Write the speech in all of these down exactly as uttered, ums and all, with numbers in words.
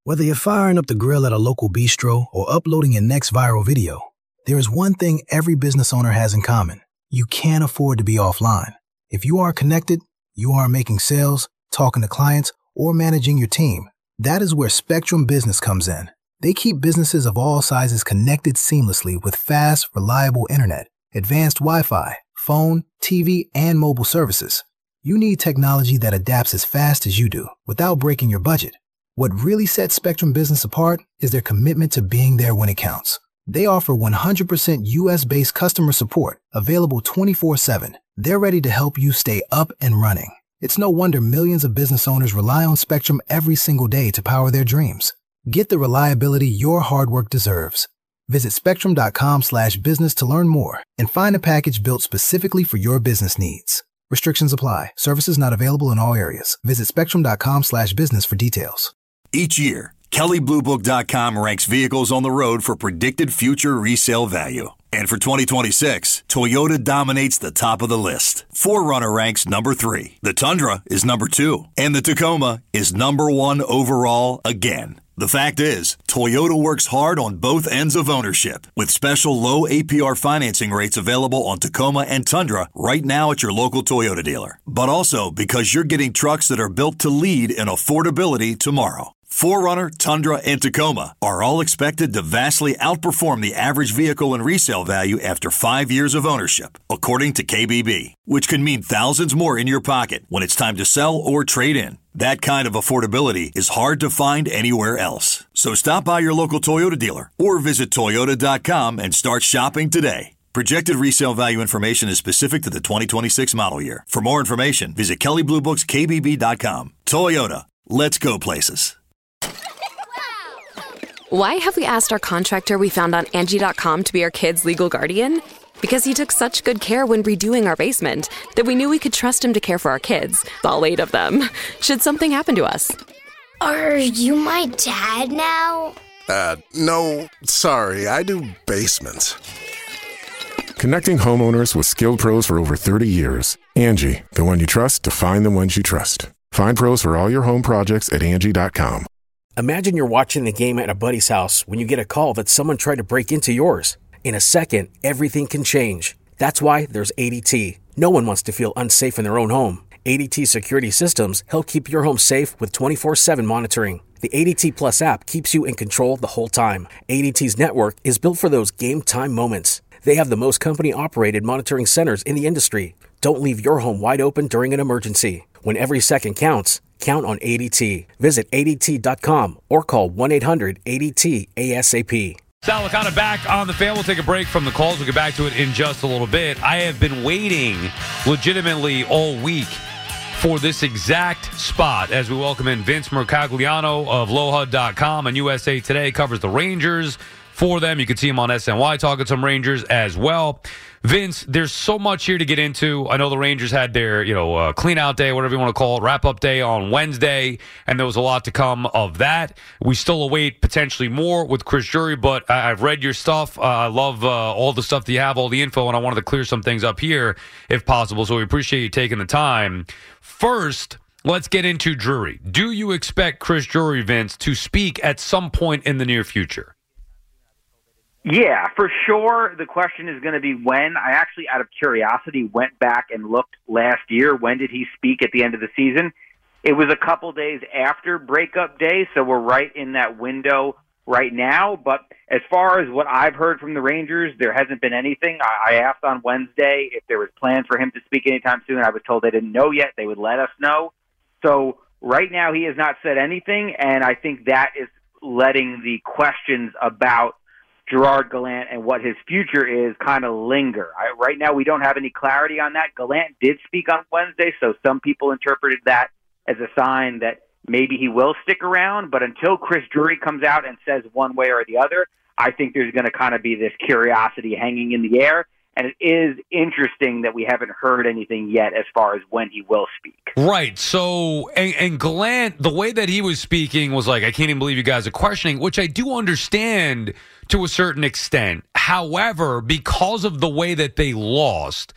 Whether you're firing up the grill at a local bistro or uploading your next viral video, there is one thing every business owner has in common. You can't afford to be offline. If you are connected, you are making sales, talking to clients, or managing your team. That is where Spectrum Business comes in. They keep businesses of all sizes connected seamlessly with fast, reliable internet, advanced Wi-Fi, phone, T V, and mobile services. You need technology that adapts as fast as you do without breaking your budget. What really sets Spectrum Business apart is their commitment to being there when it counts. They offer one hundred percent U S-based customer support, available twenty-four seven. They're ready to help you stay up and running. It's no wonder millions of business owners rely on Spectrum every single day to power their dreams. Get the reliability your hard work deserves. Visit spectrum.com slash business to learn more and find a package built specifically for your business needs. Restrictions apply. Services not available in all areas. Visit spectrum.com slash business for details. Each year, Kelley Blue Book dot com ranks vehicles on the road for predicted future resale value. And for twenty twenty-six, Toyota dominates the top of the list. four runner ranks number three. The Tundra is number two. And the Tacoma is number one overall again. The fact is, Toyota works hard on both ends of ownership with special low A P R financing rates available on Tacoma and Tundra right now at your local Toyota dealer. But also because you're getting trucks that are built to lead in affordability tomorrow. four runner, Tundra, and Tacoma are all expected to vastly outperform the average vehicle in resale value after five years of ownership, according to K B B, which can mean thousands more in your pocket when it's time to sell or trade in. That kind of affordability is hard to find anywhere else. So stop by your local Toyota dealer or visit toyota dot com and start shopping today. Projected resale value information is specific to the twenty twenty-six model year. For more information, visit Kelley Blue Books K B B dot com. Toyota, let's go places. Why have we asked our contractor we found on Angie dot com to be our kids' legal guardian? Because he took such good care when redoing our basement that we knew we could trust him to care for our kids, all eight of them, should something happen to us. Are you my dad now? Uh, no, sorry, I do basements. Connecting homeowners with skilled pros for over thirty years. Angie, the one you trust to find the ones you trust. Find pros for all your home projects at Angie dot com. Imagine you're watching the game at a buddy's house when you get a call that someone tried to break into yours. In a second, everything can change. That's why there's A D T. No one wants to feel unsafe in their own home. A D T security systems help keep your home safe with twenty-four seven monitoring. The A D T Plus app keeps you in control the whole time. A D T's network is built for those game time moments. They have the most company-operated monitoring centers in the industry. Don't leave your home wide open during an emergency. When every second counts, count on A D T. Visit A D T dot com or call one eight hundred A D T A S A P. Sal Licata back on the fan. We'll take a break from the calls. We'll get back to it in just a little bit. I have been waiting legitimately all week for this exact spot as we welcome in Vince Mercogliano of Low H U D dot com and U S A Today. Covers the Rangers for them. You can see him on S N Y talking some Rangers as well. Vince, there's so much here to get into. I know the Rangers had their, you know, uh, clean out day, whatever you want to call it, wrap up day on Wednesday, and there was a lot to come of that. We still await potentially more with Chris Drury, but I- I've read your stuff. Uh, I love uh, all the stuff that you have, all the info, and I wanted to clear some things up here if possible, so we appreciate you taking the time. First, let's get into Drury. Do you expect Chris Drury, Vince, to speak at some point in the near future? Yeah, for sure. The question is going to be when. I actually, out of curiosity, went back and looked last year. When did he speak at the end of the season? It was a couple days after breakup day, so we're right in that window right now. But as far as what I've heard from the Rangers, there hasn't been anything. I asked on Wednesday if there was plans for him to speak anytime soon. I was told they didn't know yet. They would let us know. So right now he has not said anything, and I think that is letting the questions about Gerard Gallant and what his future is kind of linger. I, right now we don't have any clarity on that. Gallant did speak on Wednesday, so some people interpreted that as a sign that maybe he will stick around, but until Chris Drury comes out and says one way or the other, I think there's going to kind of be this curiosity hanging in the air. And it is interesting that we haven't heard anything yet as far as when he will speak. Right. So, and, and Gallant, the way that he was speaking was like, I can't even believe you guys are questioning, which I do understand to a certain extent. However, because of the way that they lost,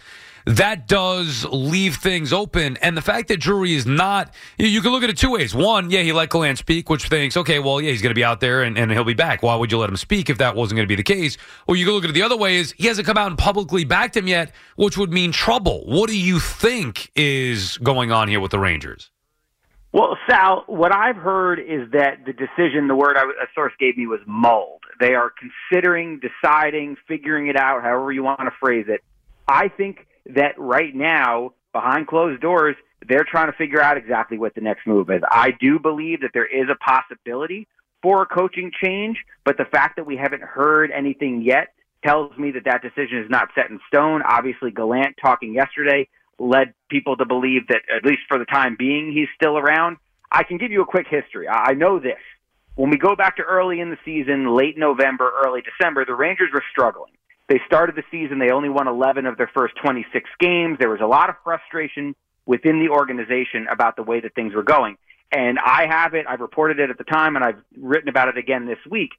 that does leave things open. And the fact that Drury is not, you, you can look at it two ways. One, yeah, he let Gallant speak, which thinks, okay, well, yeah, he's going to be out there and, and he'll be back. Why would you let him speak if that wasn't going to be the case? Or you can look at it the other way is he hasn't come out and publicly backed him yet, which would mean trouble. What do you think is going on here with the Rangers? Well, Sal, what I've heard is that the decision, the word I, a source gave me was mulled. They are considering, deciding, figuring it out, however you want to phrase it. I think that right now, behind closed doors, they're trying to figure out exactly what the next move is. I do believe that there is a possibility for a coaching change, but the fact that we haven't heard anything yet tells me that that decision is not set in stone. Obviously, Gallant talking yesterday led people to believe that, at least for the time being, he's still around. I can give you a quick history. I know this. When we go back to early in the season, late November, early December, the Rangers were struggling. They started the season, they only won eleven of their first twenty-six games. There was a lot of frustration within the organization about the way that things were going. And I have it, I've reported it at the time, and I've written about it again this week.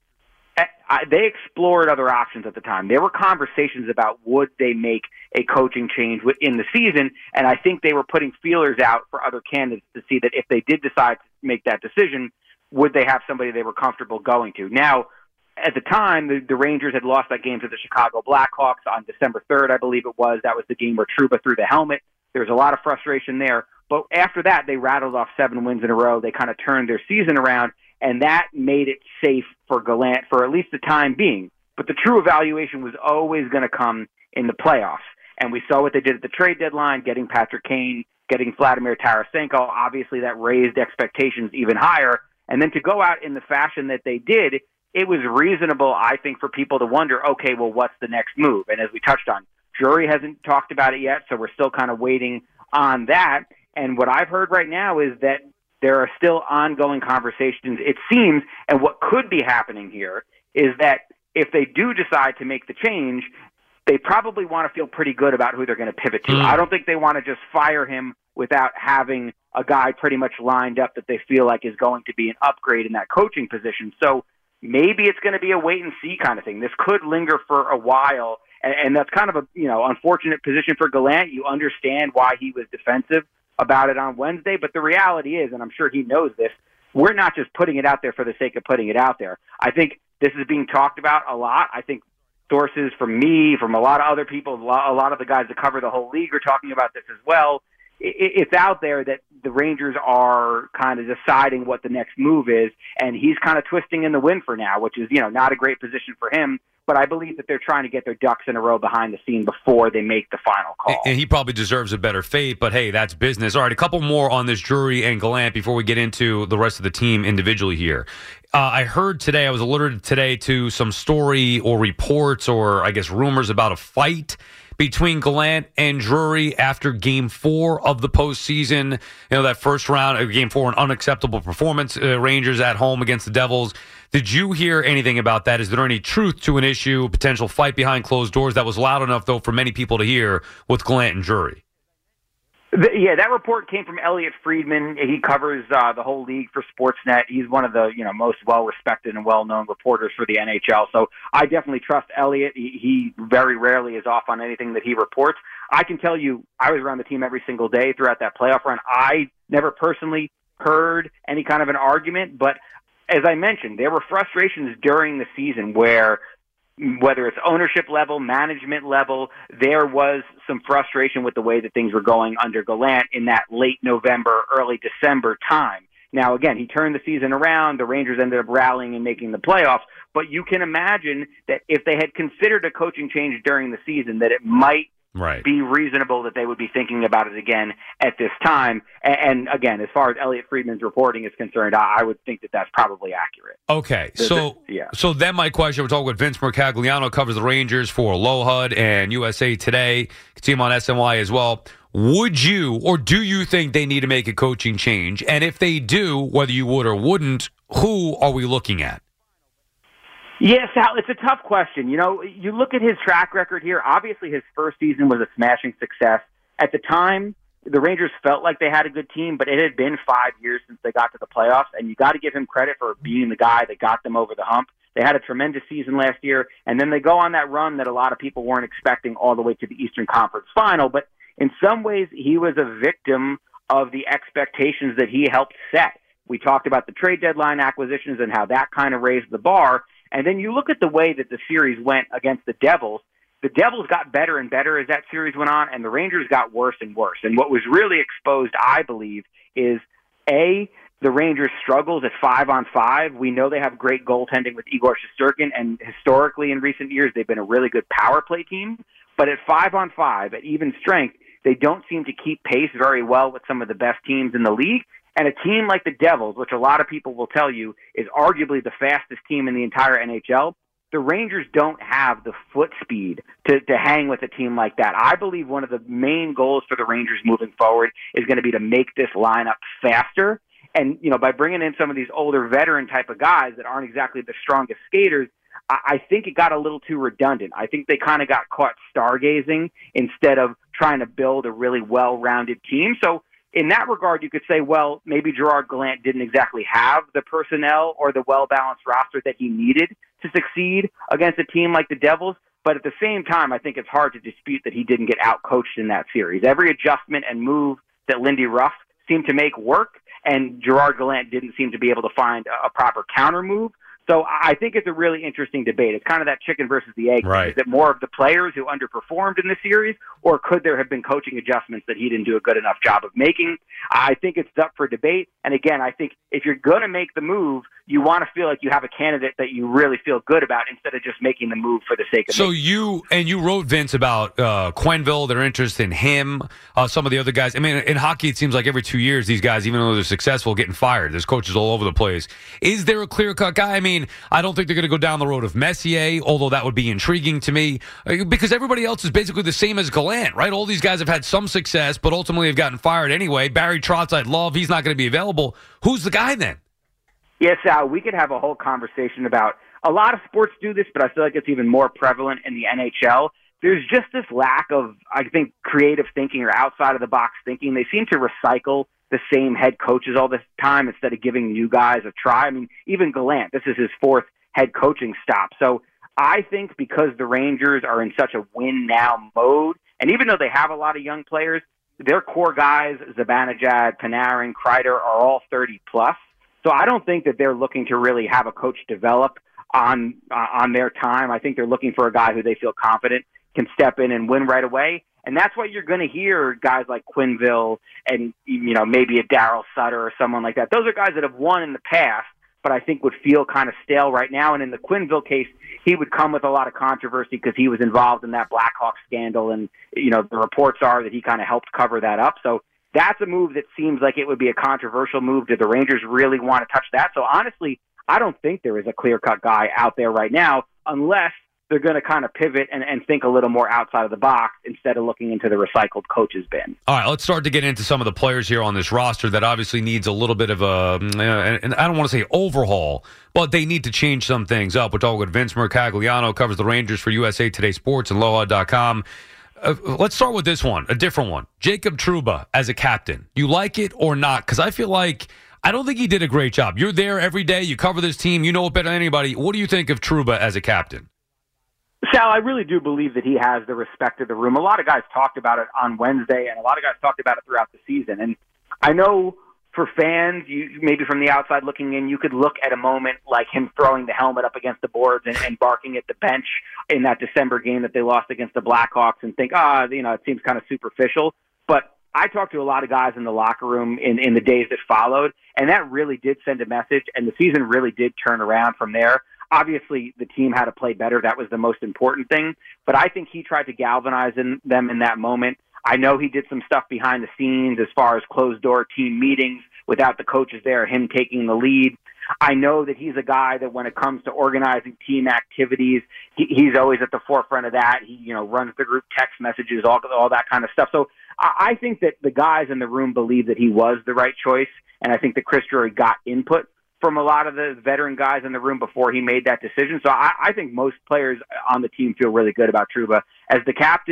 I, they explored other options at the time. There were conversations about would they make a coaching change in the season, and I think they were putting feelers out for other candidates to see that if they did decide to make that decision, would they have somebody they were comfortable going to. Now, at the time, the, the Rangers had lost that game to the Chicago Blackhawks on December third, I believe it was. That was the game where Trouba threw the helmet. There was a lot of frustration there. But after that, they rattled off seven wins in a row. They kind of turned their season around, and that made it safe for Gallant for at least the time being. But the true evaluation was always going to come in the playoffs. And we saw what they did at the trade deadline, getting Patrick Kane, getting Vladimir Tarasenko. Obviously, that raised expectations even higher. And then to go out in the fashion that they did, it was reasonable, I think, for people to wonder, okay, well, what's the next move? And as we touched on, Drury hasn't talked about it yet, so we're still kind of waiting on that. And what I've heard right now is that there are still ongoing conversations, it seems, and what could be happening here is that if they do decide to make the change, they probably want to feel pretty good about who they're going to pivot to. Mm. I don't think they want to just fire him without having a guy pretty much lined up that they feel like is going to be an upgrade in that coaching position. So maybe it's going to be a wait-and-see kind of thing. This could linger for a while, and, and that's kind of a you know unfortunate position for Gallant. You understand why he was defensive about it on Wednesday, but the reality is, and I'm sure he knows this, we're not just putting it out there for the sake of putting it out there. I think this is being talked about a lot. I think sources from me, from a lot of other people, a lot of the guys that cover the whole league are talking about this as well. It's out there that the Rangers are kind of deciding what the next move is, and he's kind of twisting in the wind for now, which is, you know, not a great position for him. But I believe that they're trying to get their ducks in a row behind the scene before they make the final call. And he probably deserves a better fate, but hey, that's business. All right, a couple more on this Drury and Gallant before we get into the rest of the team individually here. Uh, I heard today, I was alerted today to some story or reports or I guess rumors about a fight between Gallant and Drury after game four of the postseason. You know, that first round of game four, an unacceptable performance, uh, Rangers at home against the Devils. Did you hear anything about that? Is there any truth to an issue, a potential fight behind closed doors that was loud enough, though, for many people to hear with Gallant and Drury? The, yeah, that report came from Elliot Friedman. He covers uh, the whole league for Sportsnet. He's one of the you know most well-respected and well-known reporters for the N H L. So I definitely trust Elliot. He, he very rarely is off on anything that he reports. I can tell you, I was around the team every single day throughout that playoff run. I never personally heard any kind of an argument, but as I mentioned, there were frustrations during the season where whether it's ownership level, management level, there was some frustration with the way that things were going under Gallant in that late November, early December time. Now, again, he turned the season around. The Rangers ended up rallying and making the playoffs. But you can imagine that if they had considered a coaching change during the season, that it might right. be reasonable that they would be thinking about it again at this time. And, and again, as far as Elliot Friedman's reporting is concerned, I, I would think that that's probably accurate. Okay, Does so it, yeah. so then my question, we're talking with Vince Mercagliano, covers the Rangers for Low H U D and U S A Today. You can see him on S N Y as well. Would you or do you think they need to make a coaching change? And if they do, whether you would or wouldn't, who are we looking at? Yes, Sal, it's a tough question. You know, you look at his track record here. Obviously, his first season was a smashing success. At the time, the Rangers felt like they had a good team, but it had been five years since they got to the playoffs, and you got to give him credit for being the guy that got them over the hump. They had a tremendous season last year, and then they go on that run that a lot of people weren't expecting all the way to the Eastern Conference Final. But in some ways, he was a victim of the expectations that he helped set. We talked about the trade deadline acquisitions and how that kind of raised the bar. And then you look at the way that the series went against the Devils. The Devils got better and better as that series went on, and the Rangers got worse and worse. And what was really exposed, I believe, is A, the Rangers' struggles at five on five. We know they have great goaltending with Igor Shesterkin, and historically in recent years, they've been a really good power play team. But at five on five, at even strength, they don't seem to keep pace very well with some of the best teams in the league. And a team like the Devils, which a lot of people will tell you is arguably the fastest team in the entire N H L, the Rangers don't have the foot speed to, to hang with a team like that. I believe one of the main goals for the Rangers moving forward is going to be to make this lineup faster. And, you know, by bringing in some of these older veteran type of guys that aren't exactly the strongest skaters, I, I think it got a little too redundant. I think they kind of got caught stargazing instead of trying to build a really well-rounded team. So in that regard, you could say, well, maybe Gerard Gallant didn't exactly have the personnel or the well-balanced roster that he needed to succeed against a team like the Devils. But at the same time, I think it's hard to dispute that he didn't get out-coached in that series. Every adjustment and move that Lindy Ruff seemed to make work, and Gerard Gallant didn't seem to be able to find a proper counter move. So I think it's a really interesting debate. It's kind of that chicken versus the egg. Right. Is it more of the players who underperformed in the series, or could there have been coaching adjustments that he didn't do a good enough job of making? I think it's up for debate. And again, I think if you're going to make the move, you want to feel like you have a candidate that you really feel good about instead of just making the move for the sake of it. So you, and you wrote, Vince, about uh, Quenneville, their interest in him, uh, some of the other guys. I mean, in hockey, it seems like every two years, these guys, even though they're successful, getting fired. There's coaches all over the place. Is there a clear-cut guy? I mean, I don't think they're going to go down the road of Messier, although that would be intriguing to me, because everybody else is basically the same as Gallant, right? All these guys have had some success, but ultimately have gotten fired anyway. Barry Trotz, I'd love. He's not going to be available. Who's the guy then? Yes, Al, we could have a whole conversation about a lot of sports do this, but I feel like it's even more prevalent in the N H L. There's just this lack of, I think, creative thinking or outside-of-the-box thinking. They seem to recycle the same head coaches all the time instead of giving new guys a try. I mean, even Gallant, this is his fourth head coaching stop. So I think because the Rangers are in such a win-now mode, and even though they have a lot of young players, their core guys, Zibanejad, Panarin, Kreider, are all thirty plus. So I don't think that they're looking to really have a coach develop on uh, on their time. I think they're looking for a guy who they feel confident can step in and win right away. And that's why you're going to hear guys like Quenneville and, you know, maybe a Darryl Sutter or someone like that. Those are guys that have won in the past, but I think would feel kind of stale right now. And in the Quenneville case, he would come with a lot of controversy because he was involved in that Blackhawks scandal. And, you know, the reports are that he kind of helped cover that up. So that's a move that seems like it would be a controversial move. Do the Rangers really want to touch that? So honestly, I don't think there is a clear-cut guy out there right now unless they're going to kind of pivot and, and think a little more outside of the box instead of looking into the recycled coaches bin. All right, let's start to get into some of the players here on this roster that obviously needs a little bit of a, and I don't want to say overhaul, but they need to change some things up. We're talking with Vince Mercagliano, covers the Rangers for U S A Today Sports and Aloha dot com. Uh, let's start with this one, a different one. Jacob Trouba as a captain. Do you like it or not? Because I feel like I don't think he did a great job. You're there every day. You cover this team. You know it better than anybody. What do you think of Trouba as a captain? Sal, I really do believe that he has the respect of the room. A lot of guys talked about it on Wednesday, and a lot of guys talked about it throughout the season. And I know for fans, you maybe from the outside looking in, you could look at a moment like him throwing the helmet up against the boards and, and barking at the bench in that December game that they lost against the Blackhawks and think, ah, you know, it seems kind of superficial. But I talked to a lot of guys in the locker room in, in the days that followed, and that really did send a message, and the season really did turn around from there. Obviously, the team had to play better. That was the most important thing. But I think he tried to galvanize in, them in that moment. I know he did some stuff behind the scenes as far as closed-door team meetings without the coaches there, him taking the lead. I know that he's a guy that when it comes to organizing team activities, he, he's always at the forefront of that. He, you know, runs the group text messages, all, all that kind of stuff. So I, I think that the guys in the room believe that he was the right choice, and I think that Chris Drury got input from a lot of the veteran guys in the room before he made that decision. So I, I think most players on the team feel really good about Trouba. As the captain,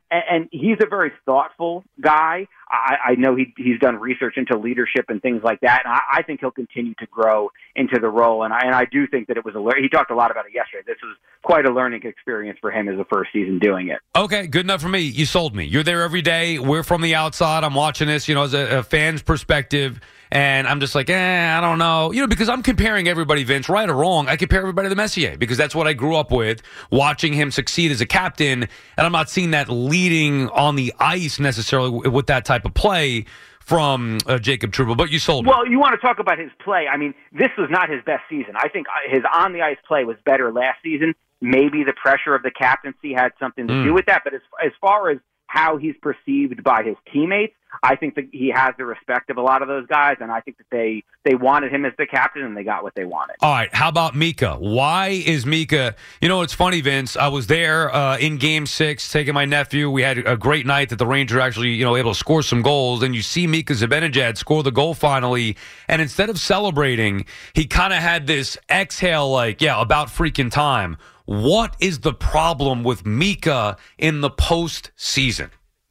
and, and he's a very thoughtful guy. I, I know he, he's done research into leadership and things like that, and I, I think he'll continue to grow into the role. And I, and I do think that it was a he talked a lot about it yesterday. This was quite a learning experience for him as the first season doing it. Okay, good enough for me. You sold me. You're there every day. We're from the outside. I'm watching this, you know, as a, a fan's perspective. And I'm just like, eh, I don't know. You know, because I'm comparing everybody, Vince, right or wrong. I compare everybody to Messier because that's what I grew up with, watching him succeed as a captain. And I'm not seeing that leading on the ice necessarily with that type of play from uh, Jacob Trouba. But you sold me. Well, you want to talk about his play. I mean, this was not his best season. I think his on-the-ice play was better last season. Maybe the pressure of the captaincy had something to mm. do with that. But as, as far as how he's perceived by his teammates, I think that he has the respect of a lot of those guys, and I think that they, they wanted him as the captain, and they got what they wanted. All right, how about Mika? Why is Mika – you know, it's funny, Vince. I was there uh, in Game six taking my nephew. We had a great night that the Rangers actually, you know, able to score some goals, and you see Mika Zibanejad score the goal finally, and instead of celebrating, he kind of had this exhale like, yeah, about freaking time. What is the problem with Mika in the postseason?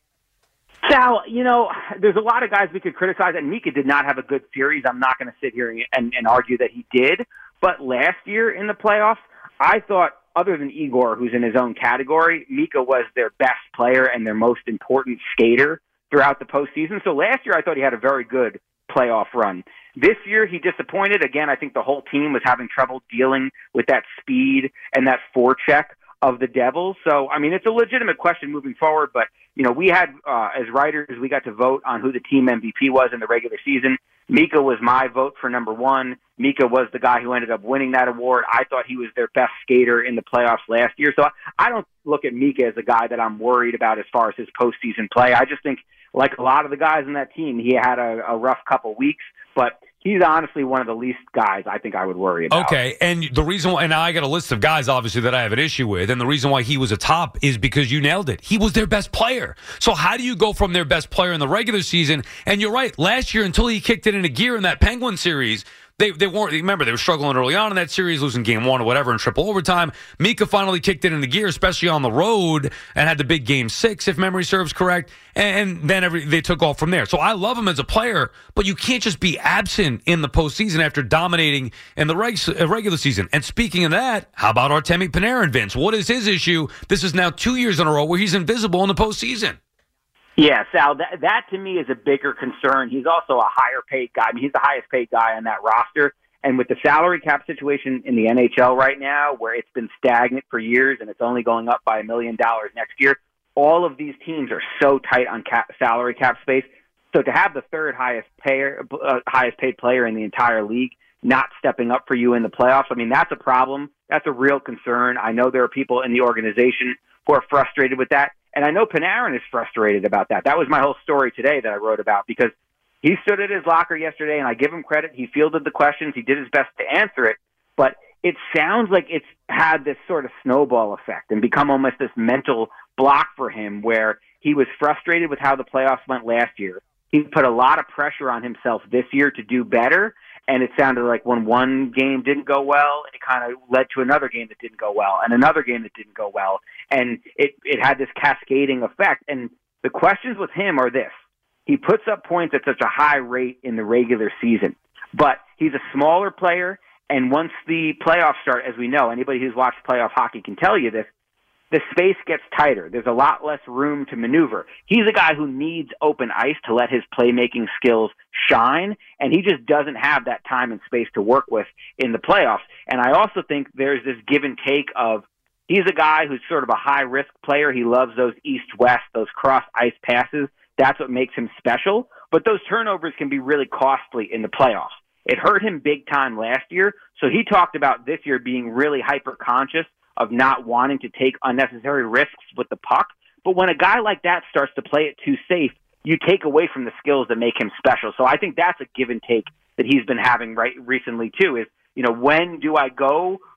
Sal, you know, there's a lot of guys we could criticize, and Mika did not have a good series. I'm not going to sit here and, and argue that he did. But last year in the playoffs, I thought, other than Igor, who's in his own category, Mika was their best player and their most important skater throughout the postseason. So last year, I thought he had a very good playoff run. This year, he disappointed. Again, I think the whole team was having trouble dealing with that speed and that forecheck of the Devils. So, I mean, it's a legitimate question moving forward, but, you know, we had, uh, as writers, we got to vote on who the team M V P was in the regular season. Mika was my vote for number one. Mika was the guy who ended up winning that award. I thought he was their best skater in the playoffs last year. So I don't look at Mika as a guy that I'm worried about as far as his postseason play. I just think, like a lot of the guys in that team, he had a, a rough couple weeks, but he's honestly one of the least guys I think I would worry about. Okay, and the reason why, and I got a list of guys, obviously, that I have an issue with, and the reason why he was a top is because you nailed it. He was their best player. So how do you go from their best player in the regular season? And you're right, last year, until he kicked it into gear in that Penguin series, They they weren't, remember, they were struggling early on in that series, losing game one or whatever in triple overtime. Mika finally kicked it into gear, especially on the road, and had the big game six, if memory serves correct. And then every, they took off from there. So I love him as a player, but you can't just be absent in the postseason after dominating in the reg, regular season. And speaking of that, how about Artemi Panarin, Vince? What is his issue? This is now two years in a row where he's invisible in the postseason. Yeah, Sal, that, that to me is a bigger concern. He's also a higher paid guy. I mean, he's the highest paid guy on that roster. And with the salary cap situation in the N H L right now, where it's been stagnant for years and it's only going up by a million dollars next year, all of these teams are so tight on cap, salary cap space. So to have the third highest payer, uh, highest paid player in the entire league not stepping up for you in the playoffs, I mean, that's a problem. That's a real concern. I know there are people in the organization who are frustrated with that. And I know Panarin is frustrated about that. That was my whole story today that I wrote about, because he stood at his locker yesterday, and I give him credit. He fielded the questions. He did his best to answer it. But it sounds like it's had this sort of snowball effect and become almost this mental block for him, where he was frustrated with how the playoffs went last year. He put a lot of pressure on himself this year to do better. And it sounded like when one game didn't go well, it kind of led to another game that didn't go well, and another game that didn't go well. And it, it had this cascading effect. And the questions with him are this. He puts up points at such a high rate in the regular season, but he's a smaller player, and once the playoffs start, as we know, anybody who's watched playoff hockey can tell you this, the space gets tighter. There's a lot less room to maneuver. He's a guy who needs open ice to let his playmaking skills shine, and he just doesn't have that time and space to work with in the playoffs. And I also think there's this give and take of, he's a guy who's sort of a high-risk player. He loves those east-west, those cross-ice passes. That's what makes him special. But those turnovers can be really costly in the playoffs. It hurt him big time last year, so he talked about this year being really hyper-conscious of not wanting to take unnecessary risks with the puck. But when a guy like that starts to play it too safe, you take away from the skills that make him special. So I think that's a give and take that he's been having right recently too, is, you know, when do I go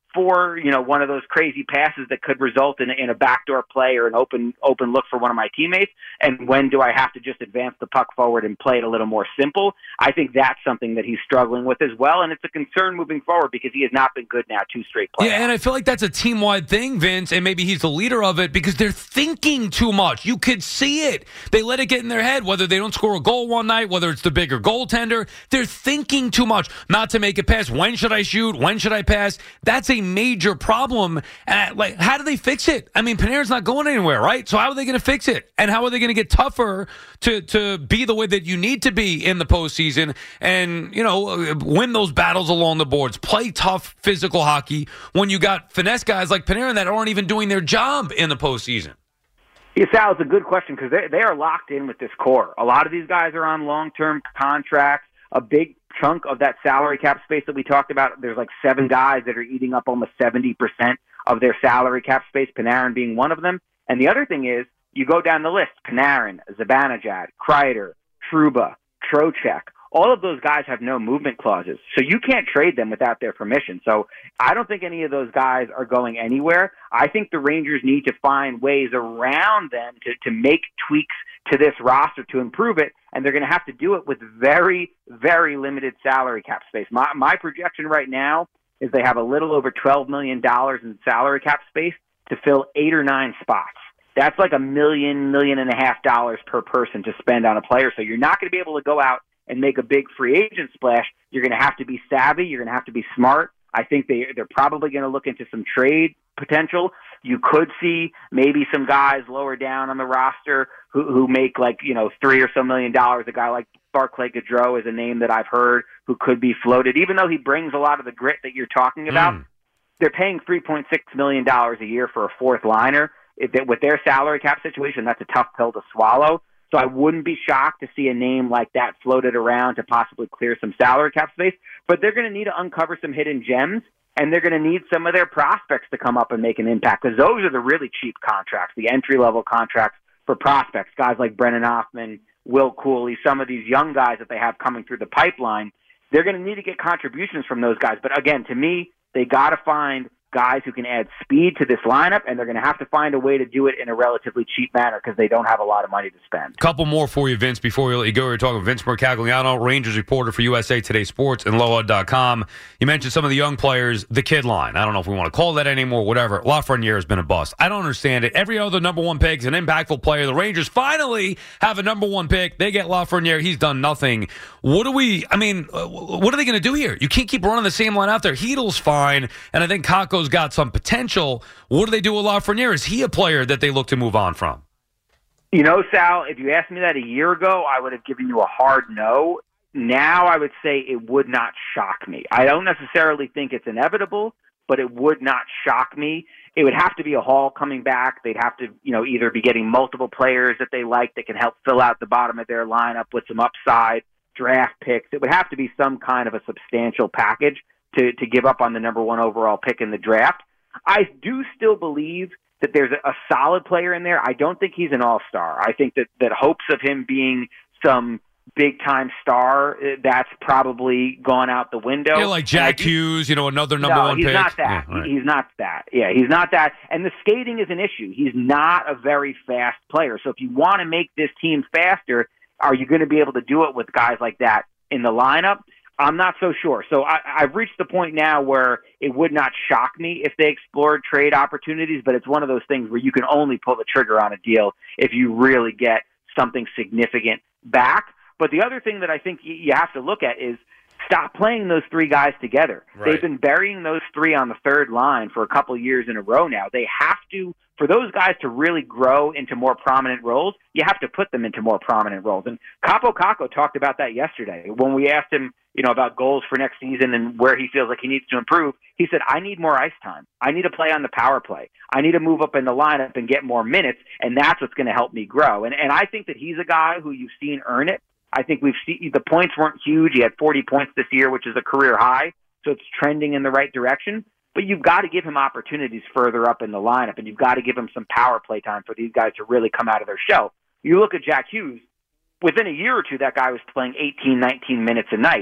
for, you know, one of those crazy passes that could result in, in a backdoor play or an open open look for one of my teammates? And when do I have to just advance the puck forward and play it a little more simple? I think that's something that he's struggling with as well, and it's a concern moving forward because he has not been good now two straight playoffs. Yeah, and I feel like that's a team-wide thing, Vince, and maybe he's the leader of it because they're thinking too much. You could see it. They let it get in their head, whether they don't score a goal one night, whether it's the bigger goaltender. They're thinking too much not to make a pass. When should I shoot? When should I pass? That's a major problem. Uh, like, how do they fix it? I mean, Panarin's not going anywhere, right? So how are they going to fix it? And how are they going to get tougher to to be the way that you need to be in the postseason and, you know, win those battles along the boards, play tough physical hockey when you got finesse guys like Panarin that aren't even doing their job in the postseason? Yeah, Sal, it's a good question because they, they are locked in with this core. A lot of these guys are on long-term contracts. A big chunk of that salary cap space that we talked about, there's like seven guys that are eating up almost seventy percent of their salary cap space, Panarin being one of them. And the other thing is, you go down the list, Panarin, Zibanejad, Kreider, Trouba, Trocheck, all of those guys have no movement clauses. So you can't trade them without their permission. So I don't think any of those guys are going anywhere. I think the Rangers need to find ways around them to, to make tweaks to this roster to improve it, and they're going to have to do it with very, very limited salary cap space. My, my projection right now is they have a little over twelve million dollars in salary cap space to fill eight or nine spots. That's like a million, million and a half dollars per person to spend on a player. So you're not going to be able to go out and make a big free agent splash. You're going to have to be savvy. You're going to have to be smart. I think they, they're probably going to look into some trade potential. You could see maybe some guys lower down on the roster who, who make like, you know, three or so million dollars. A guy like Barclay Goodrow is a name that I've heard who could be floated, even though he brings a lot of the grit that you're talking about. Mm. They're paying three point six million dollars a year for a fourth liner. If they, with their salary cap situation, that's a tough pill to swallow. So I wouldn't be shocked to see a name like that floated around to possibly clear some salary cap space. But they're going to need to uncover some hidden gems, and they're going to need some of their prospects to come up and make an impact, because those are the really cheap contracts, the entry-level contracts for prospects, guys like Brennan Hoffman, Will Cooley, some of these young guys that they have coming through the pipeline. They're going to need to get contributions from those guys. But again, to me, they got to find guys who can add speed to this lineup, and they're going to have to find a way to do it in a relatively cheap manner because they don't have a lot of money to spend. Couple more for you, Vince, before we let you go. We're talking with Vince Mercagliano, Rangers reporter for U S A Today Sports and Lowead dot com. You mentioned some of the young players, the kid line. I don't know if we want to call that anymore, whatever. Lafreniere has been a bust. I don't understand it. Every other number one pick is an impactful player. The Rangers finally have a number one pick. They get Lafreniere. He's done nothing. What do we, I mean, what are they going to do here? You can't keep running the same line out there. Heedle's fine, and I think Kakko's got some potential. What do they do with Lafreniere? Is he a player that they look to move on from? You know, Sal, if you asked me that a year ago, I would have given you a hard no. Now I would say it would not shock me. I don't necessarily think it's inevitable, but it would not shock me. It would have to be a haul coming back. They'd have to, you know, either be getting multiple players that they like that can help fill out the bottom of their lineup with some upside, draft picks. It would have to be some kind of a substantial package to, to give up on the number one overall pick in the draft. I do still believe that there's a, a solid player in there. I don't think he's an all-star. I think that, that hopes of him being some big-time star, that's probably gone out the window. Yeah, like Jack do, Hughes, you know, another number no, one he's pick. Not that. Yeah, right. He's not that. Yeah, he's not that. And the skating is an issue. He's not a very fast player. So if you want to make this team faster, are you going to be able to do it with guys like that in the lineup? I'm not so sure. So I, I've reached the point now where it would not shock me if they explored trade opportunities, but it's one of those things where you can only pull the trigger on a deal if you really get something significant back. But the other thing that I think you have to look at is stop playing those three guys together. Right. They've been burying those three on the third line for a couple of years in a row now. They have to, for those guys to really grow into more prominent roles, you have to put them into more prominent roles. And Kaapo Kakko talked about that yesterday. When we asked him, you know, about goals for next season and where he feels like he needs to improve, he said, I need more ice time. I need to play on the power play. I need to move up in the lineup and get more minutes, and that's what's going to help me grow. And, and I think that he's a guy who you've seen earn it. I think we've seen the points weren't huge. He had forty points this year, which is a career high, so it's trending in the right direction. But you've got to give him opportunities further up in the lineup, and you've got to give him some power play time for these guys to really come out of their shell. You look at Jack Hughes, within a year or two, that guy was playing eighteen, nineteen minutes a night.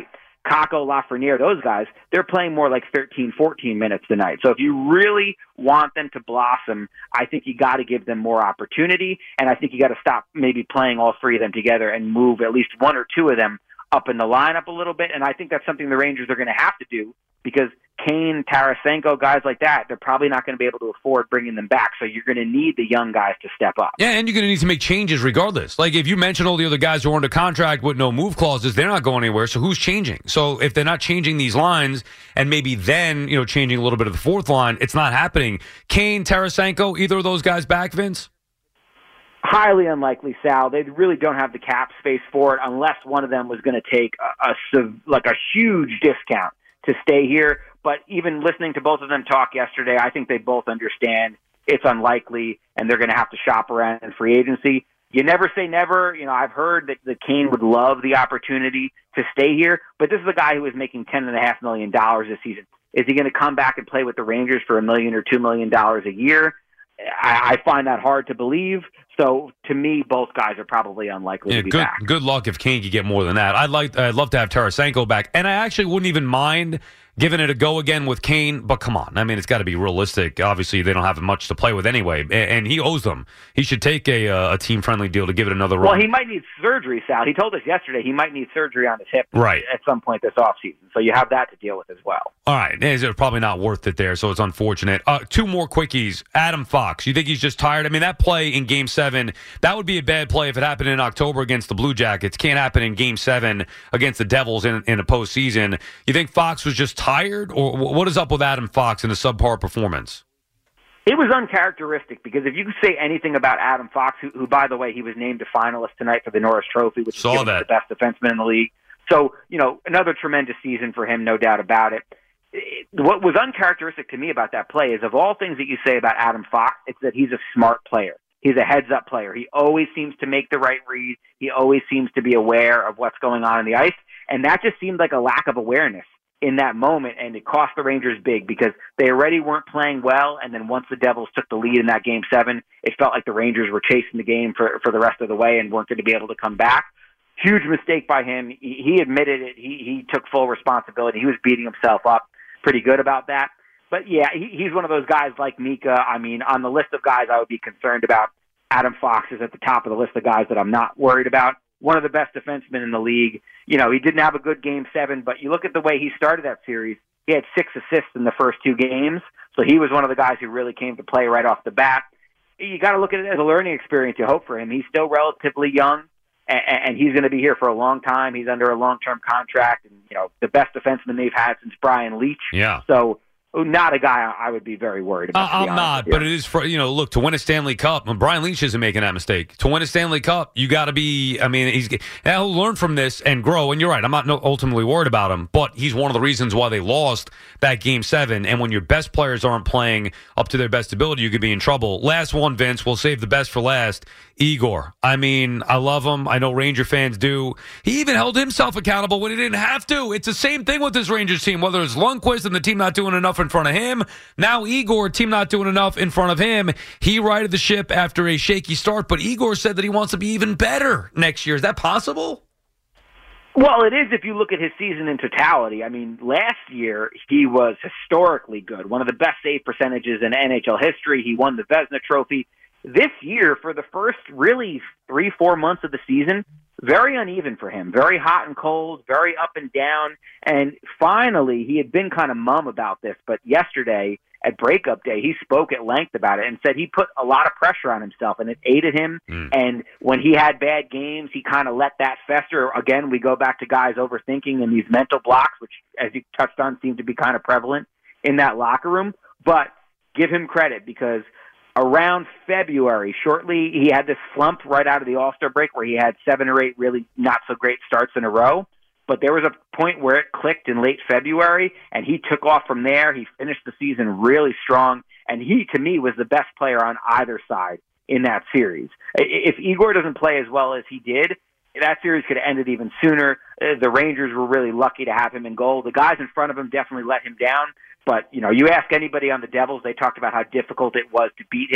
Kakko, Lafreniere, those guys, they're playing more like thirteen, fourteen minutes tonight. So if you really want them to blossom, I think you got to give them more opportunity, and I think you got to stop maybe playing all three of them together and move at least one or two of them up in the lineup a little bit. And I think that's something the Rangers are going to have to do because Kane, Tarasenko, guys like that, they're probably not going to be able to afford bringing them back. So you're going to need the young guys to step up. Yeah, and you're going to need to make changes regardless. Like if you mention all the other guys who are under contract with no move clauses, they're not going anywhere. So who's changing? So if they're not changing these lines and maybe then, you know, changing a little bit of the fourth line, it's not happening. Kane, Tarasenko, either of those guys back, Vince? Highly unlikely, Sal. They really don't have the cap space for it unless one of them was going to take a, a like a huge discount to stay here. But even listening to both of them talk yesterday, I think they both understand it's unlikely, and they're going to have to shop around in free agency. You never say never. You know, I've heard that the Kane would love the opportunity to stay here, but this is a guy who is making ten and a half million dollars this season. Is he going to come back and play with the Rangers for a million or two million dollars a year? I, I find that hard to believe. So to me, both guys are probably unlikely yeah, to be good, back. Good luck if Kane could get more than that. I'd like, I'd love to have Tarasenko back, and I actually wouldn't even mind giving it a go again with Kane, but come on. I mean, it's got to be realistic. Obviously, they don't have much to play with anyway, and he owes them. He should take a, a team-friendly deal to give it another run. Well, he might need surgery, Sal. He told us yesterday he might need surgery on his hip right. at some point this offseason, so you have that to deal with as well. All right. It's probably not worth it there, so it's unfortunate. Uh, two more quickies. Adam Fox, you think he's just tired? I mean, that play in Game seven, that would be a bad play if it happened in October against the Blue Jackets. Can't happen in Game seven against the Devils in, in a postseason. You think Fox was just tired, or what is up with Adam Fox in a subpar performance? It was uncharacteristic because if you could say anything about Adam Fox, who, who by the way, he was named a finalist tonight for the Norris Trophy, which Saw is that. the best defenseman in the league. So, you know, another tremendous season for him, no doubt about it. it. What was uncharacteristic to me about that play is of all things that you say about Adam Fox, it's that he's a smart player. He's a heads-up player. He always seems to make the right read. He always seems to be aware of what's going on in the ice, and that just seemed like a lack of awareness in that moment, and it cost the Rangers big because they already weren't playing well, and then once the Devils took the lead in that Game seven, it felt like the Rangers were chasing the game for, for the rest of the way and weren't going to be able to come back. Huge mistake by him. He, he admitted it. He, he took full responsibility. He was beating himself up pretty good about that. But, yeah, he, he's one of those guys like Mika. I mean, on the list of guys I would be concerned about, Adam Fox is at the top of the list of guys that I'm not worried about. One of the best defensemen in the league. You know, he didn't have a good Game seven, but you look at the way he started that series, he had six assists in the first two games, so he was one of the guys who really came to play right off the bat. You got to look at it as a learning experience. You hope for him. He's still relatively young, and, and he's going to be here for a long time. He's under a long-term contract, and, you know, the best defenseman they've had since Brian Leetch. Yeah. So, not a guy I would be very worried about. Uh, I'm not, but it is for, you know, look, to win a Stanley Cup, and Brian Leetch isn't making that mistake. To win a Stanley Cup, you got to be, I mean, he's he'll learn from this and grow, and you're right, I'm not ultimately worried about him, but he's one of the reasons why they lost that Game seven, and when your best players aren't playing up to their best ability, you could be in trouble. Last one, Vince, we'll save the best for last. Igor. I mean, I love him. I know Ranger fans do. He even held himself accountable when he didn't have to. It's the same thing with this Rangers team, whether it's Lundqvist and the team not doing enough in front of him. Now Igor, team not doing enough in front of him. He righted the ship after a shaky start, but Igor said that he wants to be even better next year. Is that possible? Well, it is if you look at his season in totality. I mean, last year he was historically good, one of the best save percentages in N H L history. He won the Vezina Trophy. This year, for the first really three, four months of the season, very uneven for him, very hot and cold, very up and down. And finally, he had been kind of mum about this, but yesterday at breakup day, he spoke at length about it and said he put a lot of pressure on himself and it aided him. Mm. And when he had bad games, he kind of let that fester. Again, we go back to guys overthinking and these mental blocks, which, as you touched on, seem to be kind of prevalent in that locker room. But give him credit because around February, shortly, he had this slump right out of the All-Star break where he had seven or eight really not-so-great starts in a row. But there was a point where it clicked in late February, and he took off from there. He finished the season really strong, and he, to me, was the best player on either side in that series. If Igor doesn't play as well as he did, that series could have ended even sooner. The Rangers were really lucky to have him in goal. The guys in front of him definitely let him down. But, you know, you ask anybody on the Devils, they talked about how difficult it was to beat him.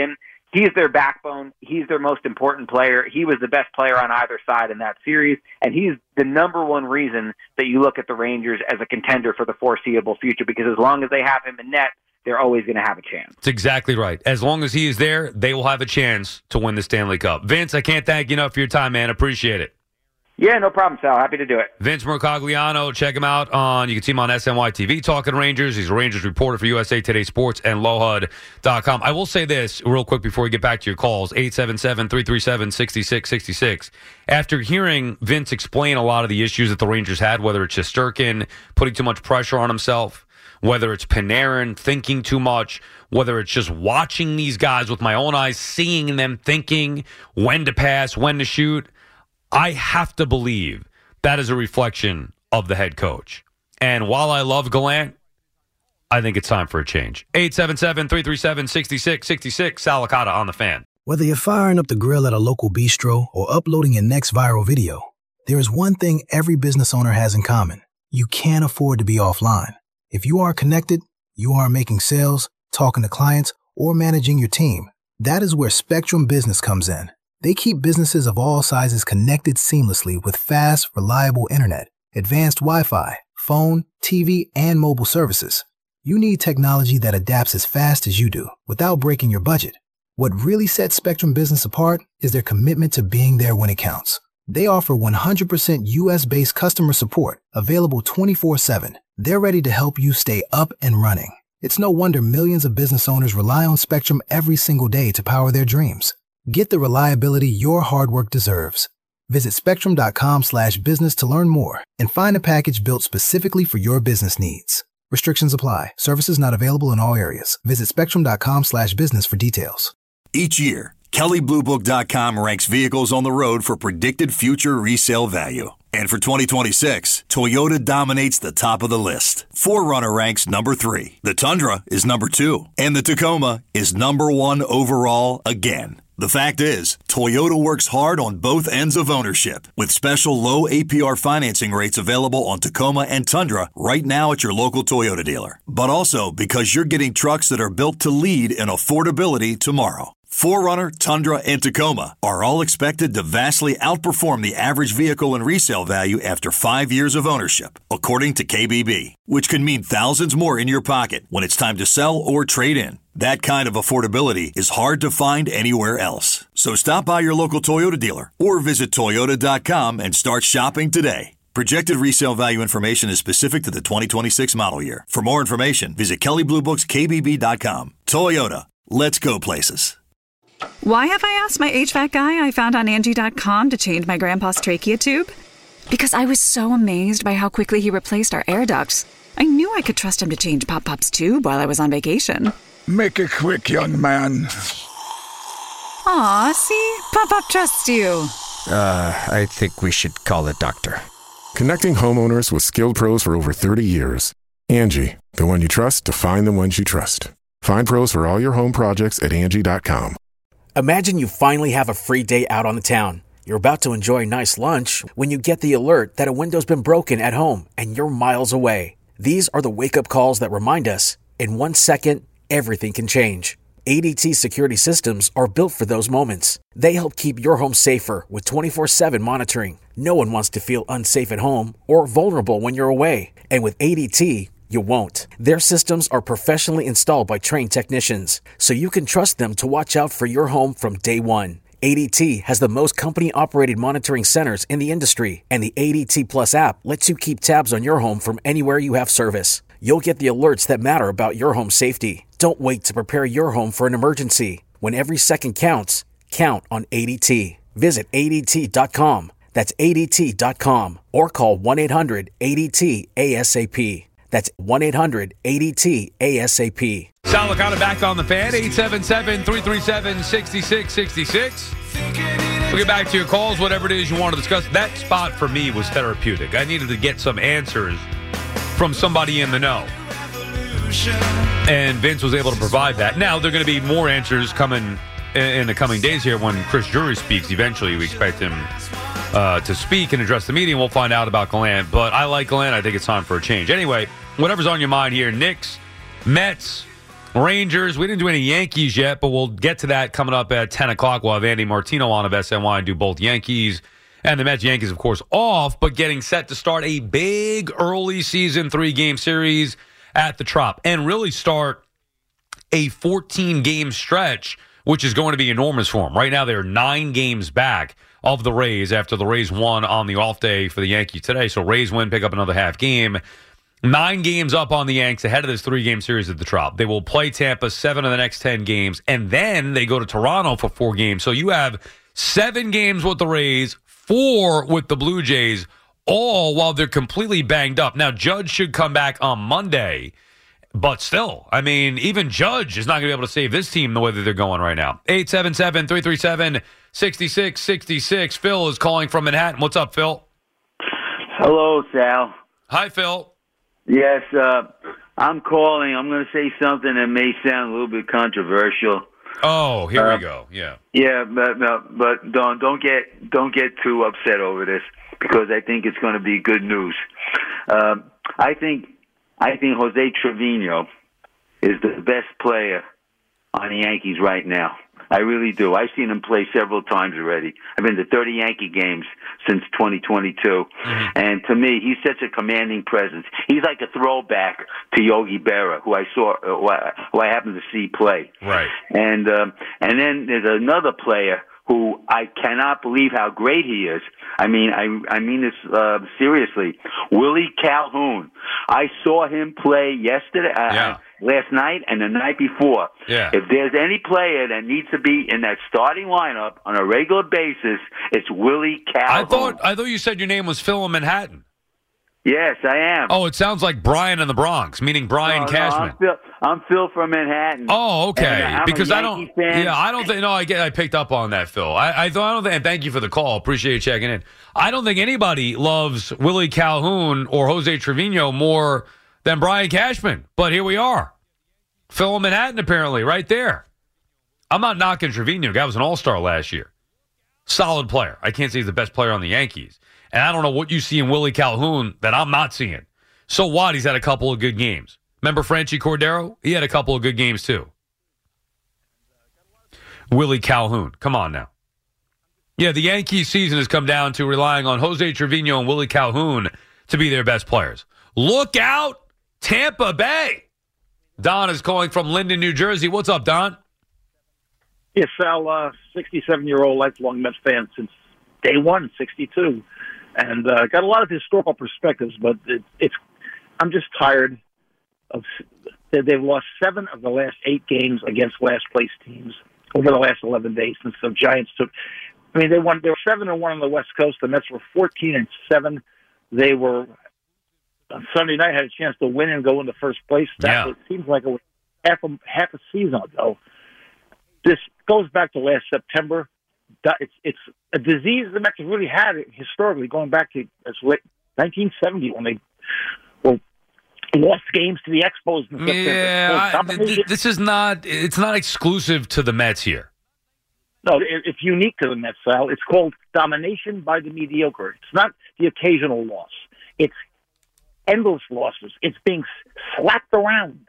He's their backbone. He's their most important player. He was the best player on either side in that series, and he's the number one reason that you look at the Rangers as a contender for the foreseeable future, because as long as they have him in net, they're always going to have a chance. That's exactly right. As long as he is there, they will have a chance to win the Stanley Cup. Vince, I can't thank you enough for your time, man. Appreciate it. Yeah, no problem, Sal. Happy to do it. Vince Mercogliano, check him out on, you can see him on S N Y T V talking Rangers. He's a Rangers reporter for U S A Today Sports and low hud dot com. I will say this real quick before we get back to your calls, eight seven seven, three three seven, six six six six. After hearing Vince explain a lot of the issues that the Rangers had, whether it's Shesterkin putting too much pressure on himself, whether it's Panarin thinking too much, whether it's just watching these guys with my own eyes, seeing them thinking when to pass, when to shoot, I have to believe that is a reflection of the head coach. And while I love Gallant, I think it's time for a change. eight seven seven, three three seven, six six six six, Sal Licata on the Fan. Whether you're firing up the grill at a local bistro or uploading your next viral video, there is one thing every business owner has in common. You can't afford to be offline. If you are connected, you are making sales, talking to clients, or managing your team. That is where Spectrum Business comes in. They keep businesses of all sizes connected seamlessly with fast, reliable internet, advanced Wi-Fi, phone, T V, and mobile services. You need technology that adapts as fast as you do without breaking your budget. What really sets Spectrum Business apart is their commitment to being there when it counts. They offer one hundred percent U S-based customer support, available twenty-four seven. They're ready to help you stay up and running. It's no wonder millions of business owners rely on Spectrum every single day to power their dreams. Get the reliability your hard work deserves. Visit spectrum.com slash business to learn more and find a package built specifically for your business needs. Restrictions apply. Services not available in all areas. Visit spectrum.com slash business for details. Each year, Kelley Blue Book dot com ranks vehicles on the road for predicted future resale value. And for twenty twenty-six, Toyota dominates the top of the list. four runner ranks number three. The Tundra is number two. And the Tacoma is number one overall again. The fact is, Toyota works hard on both ends of ownership, with special low A P R financing rates available on Tacoma and Tundra right now at your local Toyota dealer. But also because you're getting trucks that are built to lead in affordability tomorrow. four runner, Tundra, and Tacoma are all expected to vastly outperform the average vehicle in resale value after five years of ownership, according to K B B, which can mean thousands more in your pocket when it's time to sell or trade in. That kind of affordability is hard to find anywhere else. So stop by your local Toyota dealer or visit Toyota dot com and start shopping today. Projected resale value information is specific to the twenty twenty-six model year. For more information, visit Kelley Blue Books K B B dot com. Toyota, let's go places. Why have I asked my H V A C guy I found on Angie dot com to change my grandpa's trachea tube? Because I was so amazed by how quickly he replaced our air ducts. I knew I could trust him to change Pop Pop's tube while I was on vacation. Make it quick, young man. Aw, see? Pop Pop trusts you. Uh, I think we should call a doctor. Connecting homeowners with skilled pros for over thirty years. Angie, the one you trust to find the ones you trust. Find pros for all your home projects at Angie dot com. Imagine you finally have a free day out on the town. You're about to enjoy a nice lunch when you get the alert that a window's been broken at home and you're miles away. These are the wake-up calls that remind us, in one second, everything can change. A D T security systems are built for those moments. They help keep your home safer with twenty-four seven monitoring. No one wants to feel unsafe at home or vulnerable when you're away. And with A D T, you won't. Their systems are professionally installed by trained technicians, so you can trust them to watch out for your home from day one. A D T has the most company-operated monitoring centers in the industry, and the A D T Plus app lets you keep tabs on your home from anywhere you have service. You'll get the alerts that matter about your home safety. Don't wait to prepare your home for an emergency. When every second counts, count on A D T. Visit A D T dot com. That's A D T dot com. Or call one eight hundred A D T A S A P. That's one eight hundred A D T A S A P. Sal Licata back on the Fan, eight seven seven, three three seven, six six six six. We'll get back to your calls, whatever it is you want to discuss. That spot for me was therapeutic. I needed to get some answers from somebody in the know. And Vince was able to provide that. Now, there are going to be more answers coming in the coming days here when Chris Drury speaks. Eventually, we expect him uh, to speak and address the meeting. We'll find out about Gallant. But I like Gallant. I think it's time for a change. Anyway, whatever's on your mind here, Knicks, Mets, Rangers. We didn't do any Yankees yet, but we'll get to that coming up at ten o'clock. We'll have Andy Martino on of S N Y and do both Yankees and the Mets. Yankees, of course, off, but getting set to start a big early season three-game series at the Trop and really start a fourteen-game stretch, which is going to be enormous for them. Right now, they're nine games back of the Rays after the Rays won on the off day for the Yankees today. So Rays win, pick up another half game. Nine games up on the Yanks ahead of this three-game series at the Trop. They will play Tampa seven of the next ten games, and then they go to Toronto for four games. So you have seven games with the Rays, four with the Blue Jays, all while they're completely banged up. Now, Judge should come back on Monday, but still, I mean, even Judge is not going to be able to save this team the way that they're going right now. eight seven seven, three three seven, six six six six. Phil is calling from Manhattan. What's up, Phil? Hello, Sal. Hi, Phil. Yes, uh, I'm calling. I'm going to say something that may sound a little bit controversial. Oh, here uh, we go. Yeah. Yeah, but but, but don't don't get don't get too upset over this because I think it's going to be good news. Um, I think I think Jose Trevino is the best player on the Yankees right now. I really do. I've seen him play several times already. I've been to thirty Yankee games since twenty twenty-two. Mm-hmm. And to me, he's such a commanding presence. He's like a throwback to Yogi Berra, who I saw, who I, who I happened to see play. Right. And, um, and then there's another player who I cannot believe how great he is. I mean, I I mean this uh, seriously. Willie Calhoun. I saw him play yesterday, uh, yeah. last night, and the night before. Yeah. If there's any player that needs to be in that starting lineup on a regular basis, it's Willie Calhoun. I thought I thought you said your name was Phil in Manhattan. Yes, I am. Oh, it sounds like Brian in the Bronx, meaning Brian no, Cashman. No, I'm, Phil, I'm Phil from Manhattan. Oh, okay. And, uh, I'm because a I don't. Yankee fan. Yeah, I don't think. No, I get. I picked up on that, Phil. I, I thought. I don't think. And thank you for the call. Appreciate you checking in. I don't think anybody loves Willie Calhoun or Jose Trevino more than Brian Cashman. But here we are. Phil in Manhattan, apparently, right there. I'm not knocking Trevino. The guy was an all-star last year. Solid player. I can't say he's the best player on the Yankees. And I don't know what you see in Willie Calhoun that I'm not seeing. So what? He's had a couple of good games. Remember Franchi Cordero? He had a couple of good games, too. Willie Calhoun. Come on now. Yeah, the Yankees season has come down to relying on Jose Trevino and Willie Calhoun to be their best players. Look out, Tampa Bay. Don is calling from Linden, New Jersey. What's up, Don? Yes, Sal, uh, sixty-seven-year-old lifelong Mets fan since day one, sixty-two. And uh, got a lot of historical perspectives, but it, it's I'm just tired of they've lost seven of the last eight games against last-place teams over the last eleven days since the Giants took. I mean, they won. They were seven and one on the West Coast. The Mets were fourteen and seven. They were on Sunday night had a chance to win and go into first place. That yeah. It seems like it was half a half a season ago. This goes back to last September. It's it's a disease the Mets have really had historically, going back to as late nineteen seventy when they well lost games to the Expos in September. Yeah, I, th- this is not. It's not exclusive to the Mets here. No, it, it's unique to the Mets, Sal. It's called domination by the mediocre. It's not the occasional loss. It's endless losses. It's being slapped around.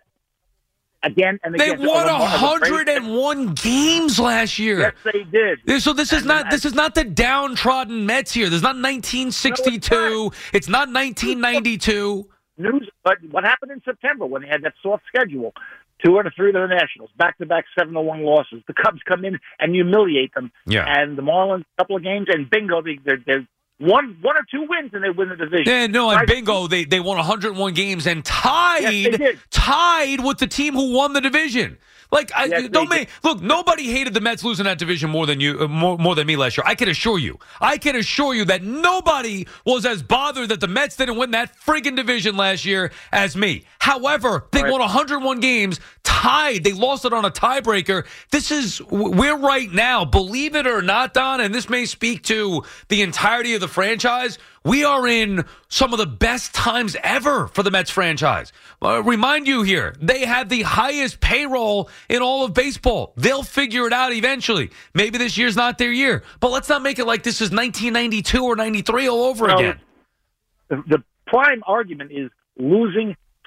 Again and they again. They won one hundred one games last year. Yes, they did. So this is and not this is not the downtrodden Mets here. This is not nineteen sixty-two. No, it's, it's not nineteen ninety-two. News, but what happened in September when they had that soft schedule? Two out of three to the Nationals, back-to-back seven to one losses. The Cubs come in and humiliate them. Yeah. And the Marlins, a couple of games, and bingo, they, they're, they're One, one or two wins and they win the division. Yeah, no, and right? bingo, they they won one hundred one games and tied yes, tied with the team who won the division. Like, I, yes, don't make look. Nobody hated the Mets losing that division more than you, uh, more, more than me last year. I can assure you. I can assure you that nobody was as bothered that the Mets didn't win that friggin' division last year as me. However, they right. won one hundred one games, tied. They lost it on a tiebreaker. This is we're right now. Believe it or not, Don, and this may speak to the entirety of the franchise. We are in some of the best times ever for the Mets franchise. Uh, remind you here, they had the highest payroll in all of baseball. They'll figure it out eventually. Maybe this year's not their year, but let's not make it like this is nineteen ninety-two or ninety-three all over well, again. The, the prime argument is losing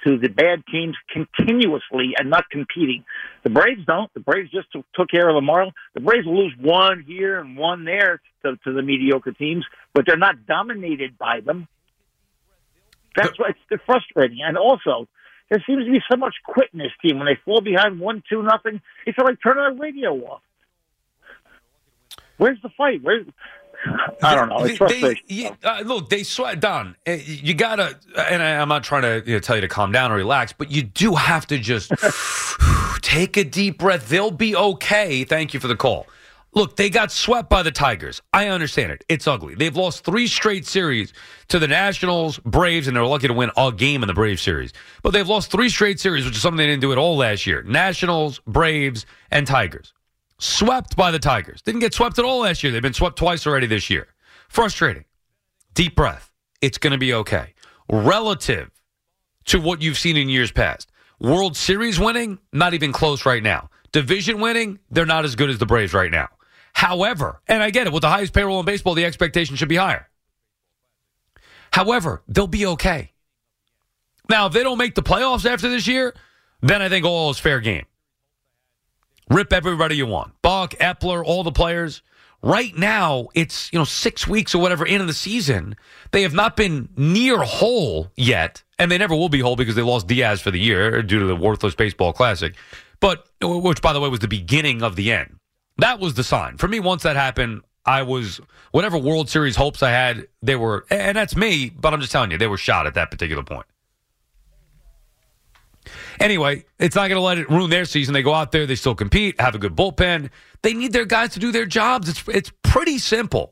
to the bad teams continuously and not competing. The Braves don't. The Braves just took, took care of the Marlins. The Braves will lose one here and one there to, to the mediocre teams, but they're not dominated by them. That's why it's frustrating. And also, there seems to be so much quit in this team. When they fall behind one, two, nothing, it's like turn our radio off. Where's the fight? Where's I don't know. It's frustrating. They, they, uh, look, they sweat down. You gotta, and I, I'm not trying to you know, tell you to calm down or relax, but you do have to just take a deep breath. They'll be okay. Thank you for the call. Look, they got swept by the Tigers. I understand it. It's ugly. They've lost three straight series to the Nationals, Braves, and they're lucky to win a game in the Braves series. But they've lost three straight series, which is something they didn't do at all last year. Nationals, Braves, and Tigers. Swept by the Tigers. Didn't get swept at all last year. They've been swept twice already this year. Frustrating. Deep breath. It's going to be okay. Relative to what you've seen in years past. World Series winning, not even close right now. Division winning, they're not as good as the Braves right now. However, and I get it, with the highest payroll in baseball, the expectation should be higher. However, they'll be okay. Now, if they don't make the playoffs after this year, then I think all is fair game. Rip everybody you want. Buck, Epler, all the players. Right now, it's, you know, six weeks or whatever into the season. They have not been near whole yet, and they never will be whole because they lost Diaz for the year due to the worthless baseball classic, but which, by the way, was the beginning of the end. That was the sign. For me, once that happened, I was, whatever World Series hopes I had, they were, and that's me, but I'm just telling you, they were shot at that particular point. Anyway, it's not going to let it ruin their season. They go out there, they still compete, have a good bullpen. They need their guys to do their jobs. It's it's pretty simple.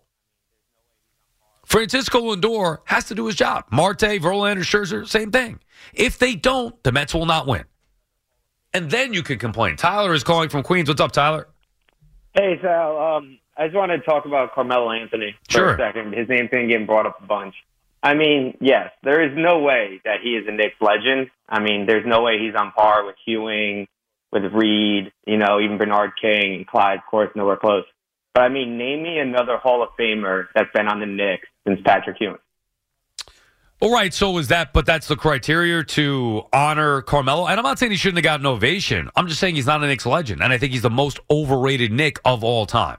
Francisco Lindor has to do his job. Marte, Verlander, Scherzer, same thing. If they don't, the Mets will not win. And then you can complain. Tyler is calling from Queens. What's up, Tyler? Hey, Sal. Um, I just wanted to talk about Carmelo Anthony for Sure. a second. His name's been getting brought up a bunch. I mean, yes, there is no way that he is a Knicks legend. I mean, there's no way he's on par with Ewing, with Reed, you know, even Bernard King, Clyde, of course, nowhere close. But, I mean, name me another Hall of Famer that's been on the Knicks since Patrick Ewing. All right, so is that, but that's the criteria to honor Carmelo. And I'm not saying he shouldn't have gotten an ovation. I'm just saying he's not a Knicks legend, and I think he's the most overrated Knick of all time.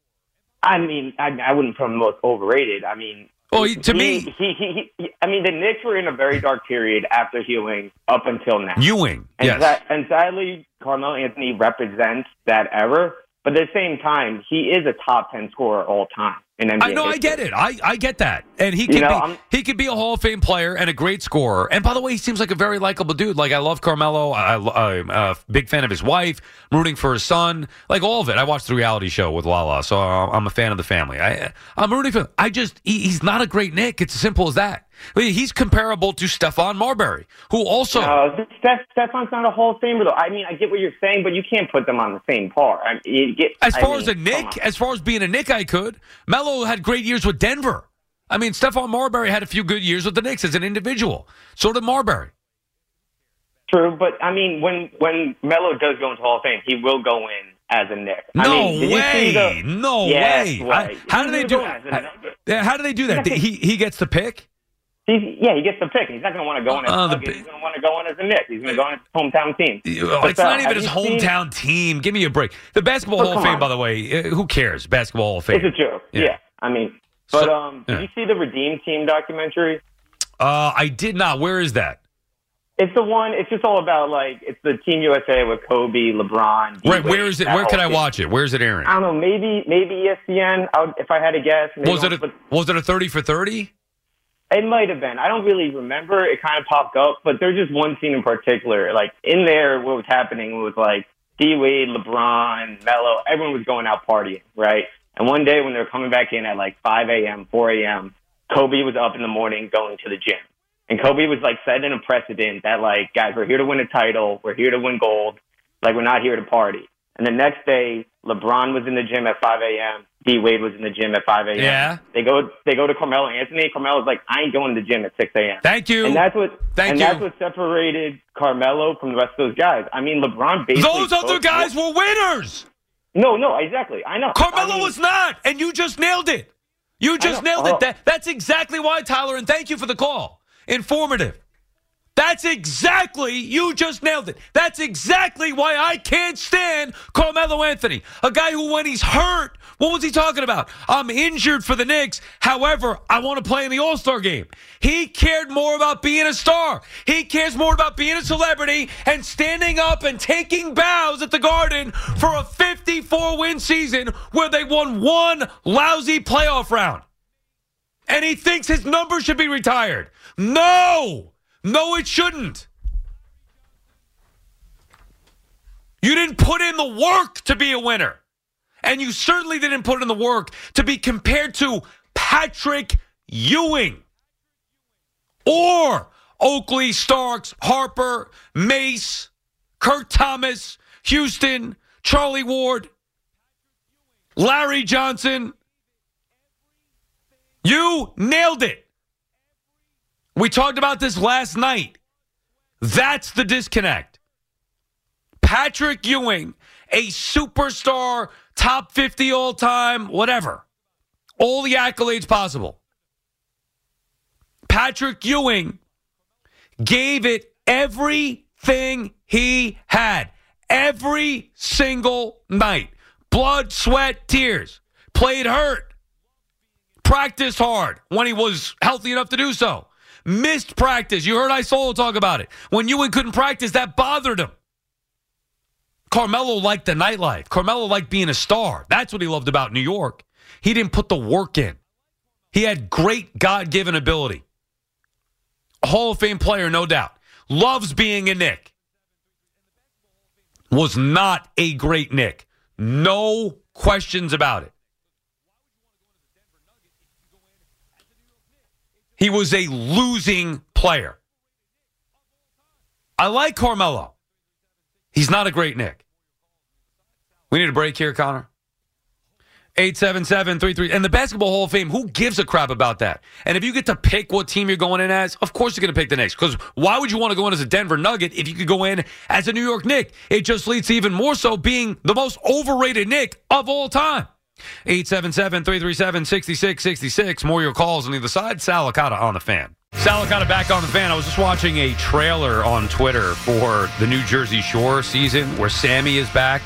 I mean, I, I wouldn't put him most overrated. I mean, oh, he, to he, me, he, he, he, I mean, the Knicks were in a very dark period after Ewing up until now. Ewing, and yes. That, and sadly, Carmelo Anthony represents that era. But at the same time, he is a top ten scorer all time in N B A I know, history. I get it. I, I get that. And he You could know, be I'm- he could be a Hall of Fame player and a great scorer. And by the way, he seems like a very likable dude. Like, I love Carmelo. I, I, I'm a big fan of his wife, rooting for his son, like all of it. I watched the reality show with Lala, so I'm a fan of the family. I, I'm rooting for him. I just, he, he's not a great Knick. It's as simple as that. I mean, he's comparable to Stephon Marbury, who also... No, Steph, Stephon's not a Hall of Famer, though. I mean, I get what you're saying, but you can't put them on the same par. I mean, you get, As I far mean, as a Knick, as far as being a Knick, I could. Melo had great years with Denver. I mean, Stephon Marbury had a few good years with the Knicks as an individual. So did Marbury. True, but I mean, when when Melo does go into Hall of Fame, he will go in as a Knick. No I mean, did you see way! the- No Yes, way! right. I- how He do they will do? go in as a How, Knick. yeah, how do they do that? He he gets the pick. He's, yeah, he gets the pick. He's not going to want to go in as Uh, a the Nuggets. He's going to want to go in as a Knick. He's going to go in as his hometown team. Oh, it's But, uh, not even have his you seen- hometown team. Give me a break. The Basketball Oh, Hall of come Fame, on. by the way, uh, who cares? Basketball Hall of Fame. It's a joke. Yeah. I mean, but um, did yeah. you see the Redeem Team documentary? Uh, I did not. Where is that? It's the one. It's just all about like it's the Team U S A with Kobe, LeBron. Right, D-Wade, where is it? that Where can whole I team. watch it? Where's it airing? I don't know. Maybe maybe E S P N. I would, if I had to guess. Maybe Was it a, but was it a thirty for thirty? it might have been. I don't really remember. It kind of popped up, but there's just one scene in particular. Like in there, what was happening was like D Wade, LeBron, Melo. Everyone was going out partying, right? And one day when they were coming back in at like five a.m., four a.m., Kobe was up in the morning going to the gym. And Kobe was like setting a precedent that like, guys, we're here to win a title. We're here to win gold. Like, we're not here to party. And the next day, LeBron was in the gym at five a.m. D Wade was in the gym at five a.m. Yeah. They go they go to Carmelo Anthony. Carmelo's like, I ain't going to the gym at six a.m. Thank you. And that's what Thank and you. that's what separated Carmelo from the rest of those guys. I mean, LeBron basically Those other spoke- guys were winners. No, no, exactly. I know. Carmelo I mean, was not, and you just nailed it. You just know. nailed Oh. it. That, that's exactly why, Tyler, and thank you for the call. Informative. That's exactly, you just nailed it. That's exactly why I can't stand Carmelo Anthony. A guy who, when he's hurt, what was he talking about? I'm injured for the Knicks. However, I want to play in the All-Star game. He cared more about being a star. He cares more about being a celebrity and standing up and taking bows at the Garden for a fifty-four win season where they won one lousy playoff round. And he thinks his number should be retired. No! No, it shouldn't. You didn't put in the work to be a winner. And you certainly didn't put in the work to be compared to Patrick Ewing or Oakley, Starks, Harper, Mace, Kurt Thomas, Houston, Charlie Ward, Larry Johnson. You nailed it. We talked about this last night. That's the disconnect. Patrick Ewing, a superstar, top fifty all-time, whatever. All the accolades possible. Patrick Ewing gave it everything he had. Every single night. Blood, sweat, tears. Played hurt. Practiced hard when he was healthy enough to do so. Missed practice. You heard Isolo talk about it. When Ewing couldn't practice, that bothered him. Carmelo liked the nightlife. Carmelo liked being a star. That's what he loved about New York. He didn't put the work in. He had great God-given ability. Hall of Fame player, no doubt. Loves being a Knick. Was not a great Knick. No questions about it. He was a losing player. I like Carmelo. He's not a great Knick. We need a break here, Connor. eight seven seven three three. And the Basketball Hall of Fame, who gives a crap about that? And if you get to pick what team you're going in as, of course you're going to pick the Knicks. Because why would you want to go in as a Denver Nugget if you could go in as a New York Knick? It just leads to even more so being the most overrated Knick of all time. eight seven seven three three seven six six six six. More of your calls on the other side. Salicata on the Fan. Salicata back on the Fan. I was just watching a trailer on Twitter for the New Jersey Shore season where Sammy is back.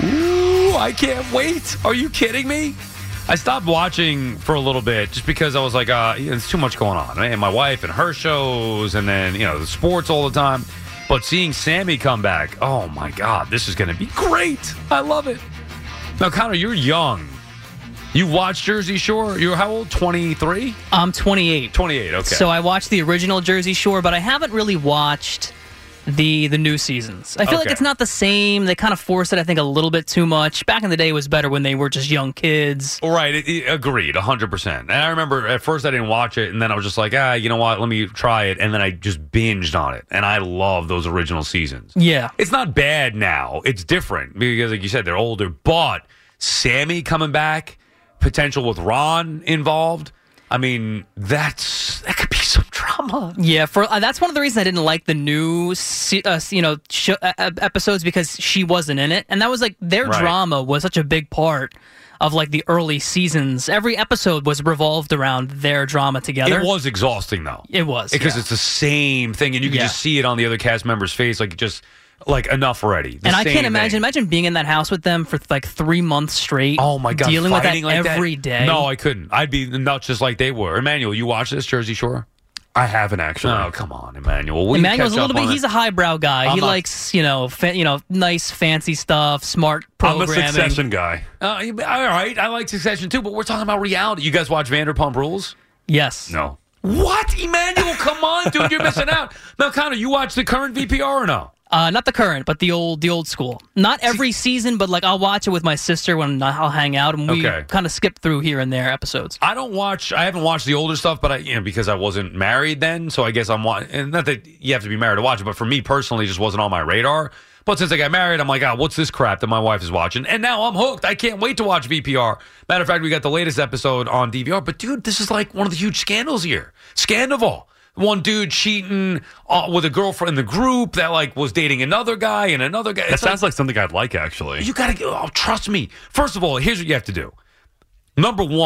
Ooh, I can't wait. Are you kidding me? I stopped watching for a little bit just because I was like, uh, there's too much going on. And my wife and her shows and then, you know, the sports all the time. But seeing Sammy come back, oh, my God, this is going to be great. I love it. Now, Connor, you're young. You watched Jersey Shore? You're how old? twenty-three? I'm twenty-eight. twenty-eight, okay. So I watched the original Jersey Shore, but I haven't really watched the the new seasons. I feel Okay. like it's not the same. They kind of force it, I think, a little bit too much. Back in the day, it was better when they were just young kids. Right, it, it, agreed, one hundred percent. And I remember at first I didn't watch it, and then I was just like, ah, you know what, let me try it. And then I just binged on it. And I love those original seasons. Yeah. It's not bad now. It's different because, like you said, they're older. But Sammy coming back, potential with Ron involved, I mean, that's that could be some drama. Yeah, for uh, that's one of the reasons I didn't like the new, se- uh, you know, sh- uh, episodes because she wasn't in it, and that was like their Right. drama was such a big part of like the early seasons. Every episode was revolved around their drama together. It was exhausting, though. It was because yeah. it's the same thing, and you can Yeah. just see it on the other cast members' face, like just like enough already. The And I same can't imagine thing. imagine being in that house with them for like three months straight. Oh my God, dealing with that fighting like every that? day. No, I couldn't. I'd be nuts just like they were. Emmanuel, you watch this Jersey Shore? I haven't actually. Oh, come on, Emmanuel. Will you Emmanuel's a catch little up bit. on He's it? a highbrow guy. I'm he not- likes you know fa- you know nice fancy stuff, smart I'm a programming. Succession guy. Uh, all right, I like Succession too, but we're talking about reality. You guys watch Vanderpump Rules? Yes. No. What, Emmanuel? Come on, dude, you're missing out. Now, Connor, you watch the current V P R or no? Uh, not the current, but the old, the old school. Not every season, but like I'll watch it with my sister when I'll hang out, and we Okay. kind of skip through here and there episodes. I don't watch. I haven't watched the older stuff, but I, you know, because I wasn't married then, so I guess I'm watching. And not that you have to be married to watch it, but for me personally, it just wasn't on my radar. But since I got married, I'm like, ah, what's this crap that my wife is watching? And now I'm hooked. I can't wait to watch V P R. Matter of fact, we got the latest episode on D V R. But dude, this is like one of the huge scandals here. Scandival. One dude cheating uh, with a girlfriend in the group that like was dating another guy and another guy. That It's sounds like something I'd like, actually. You gotta, oh, trust me. First of all, here's what you have to do. Number one,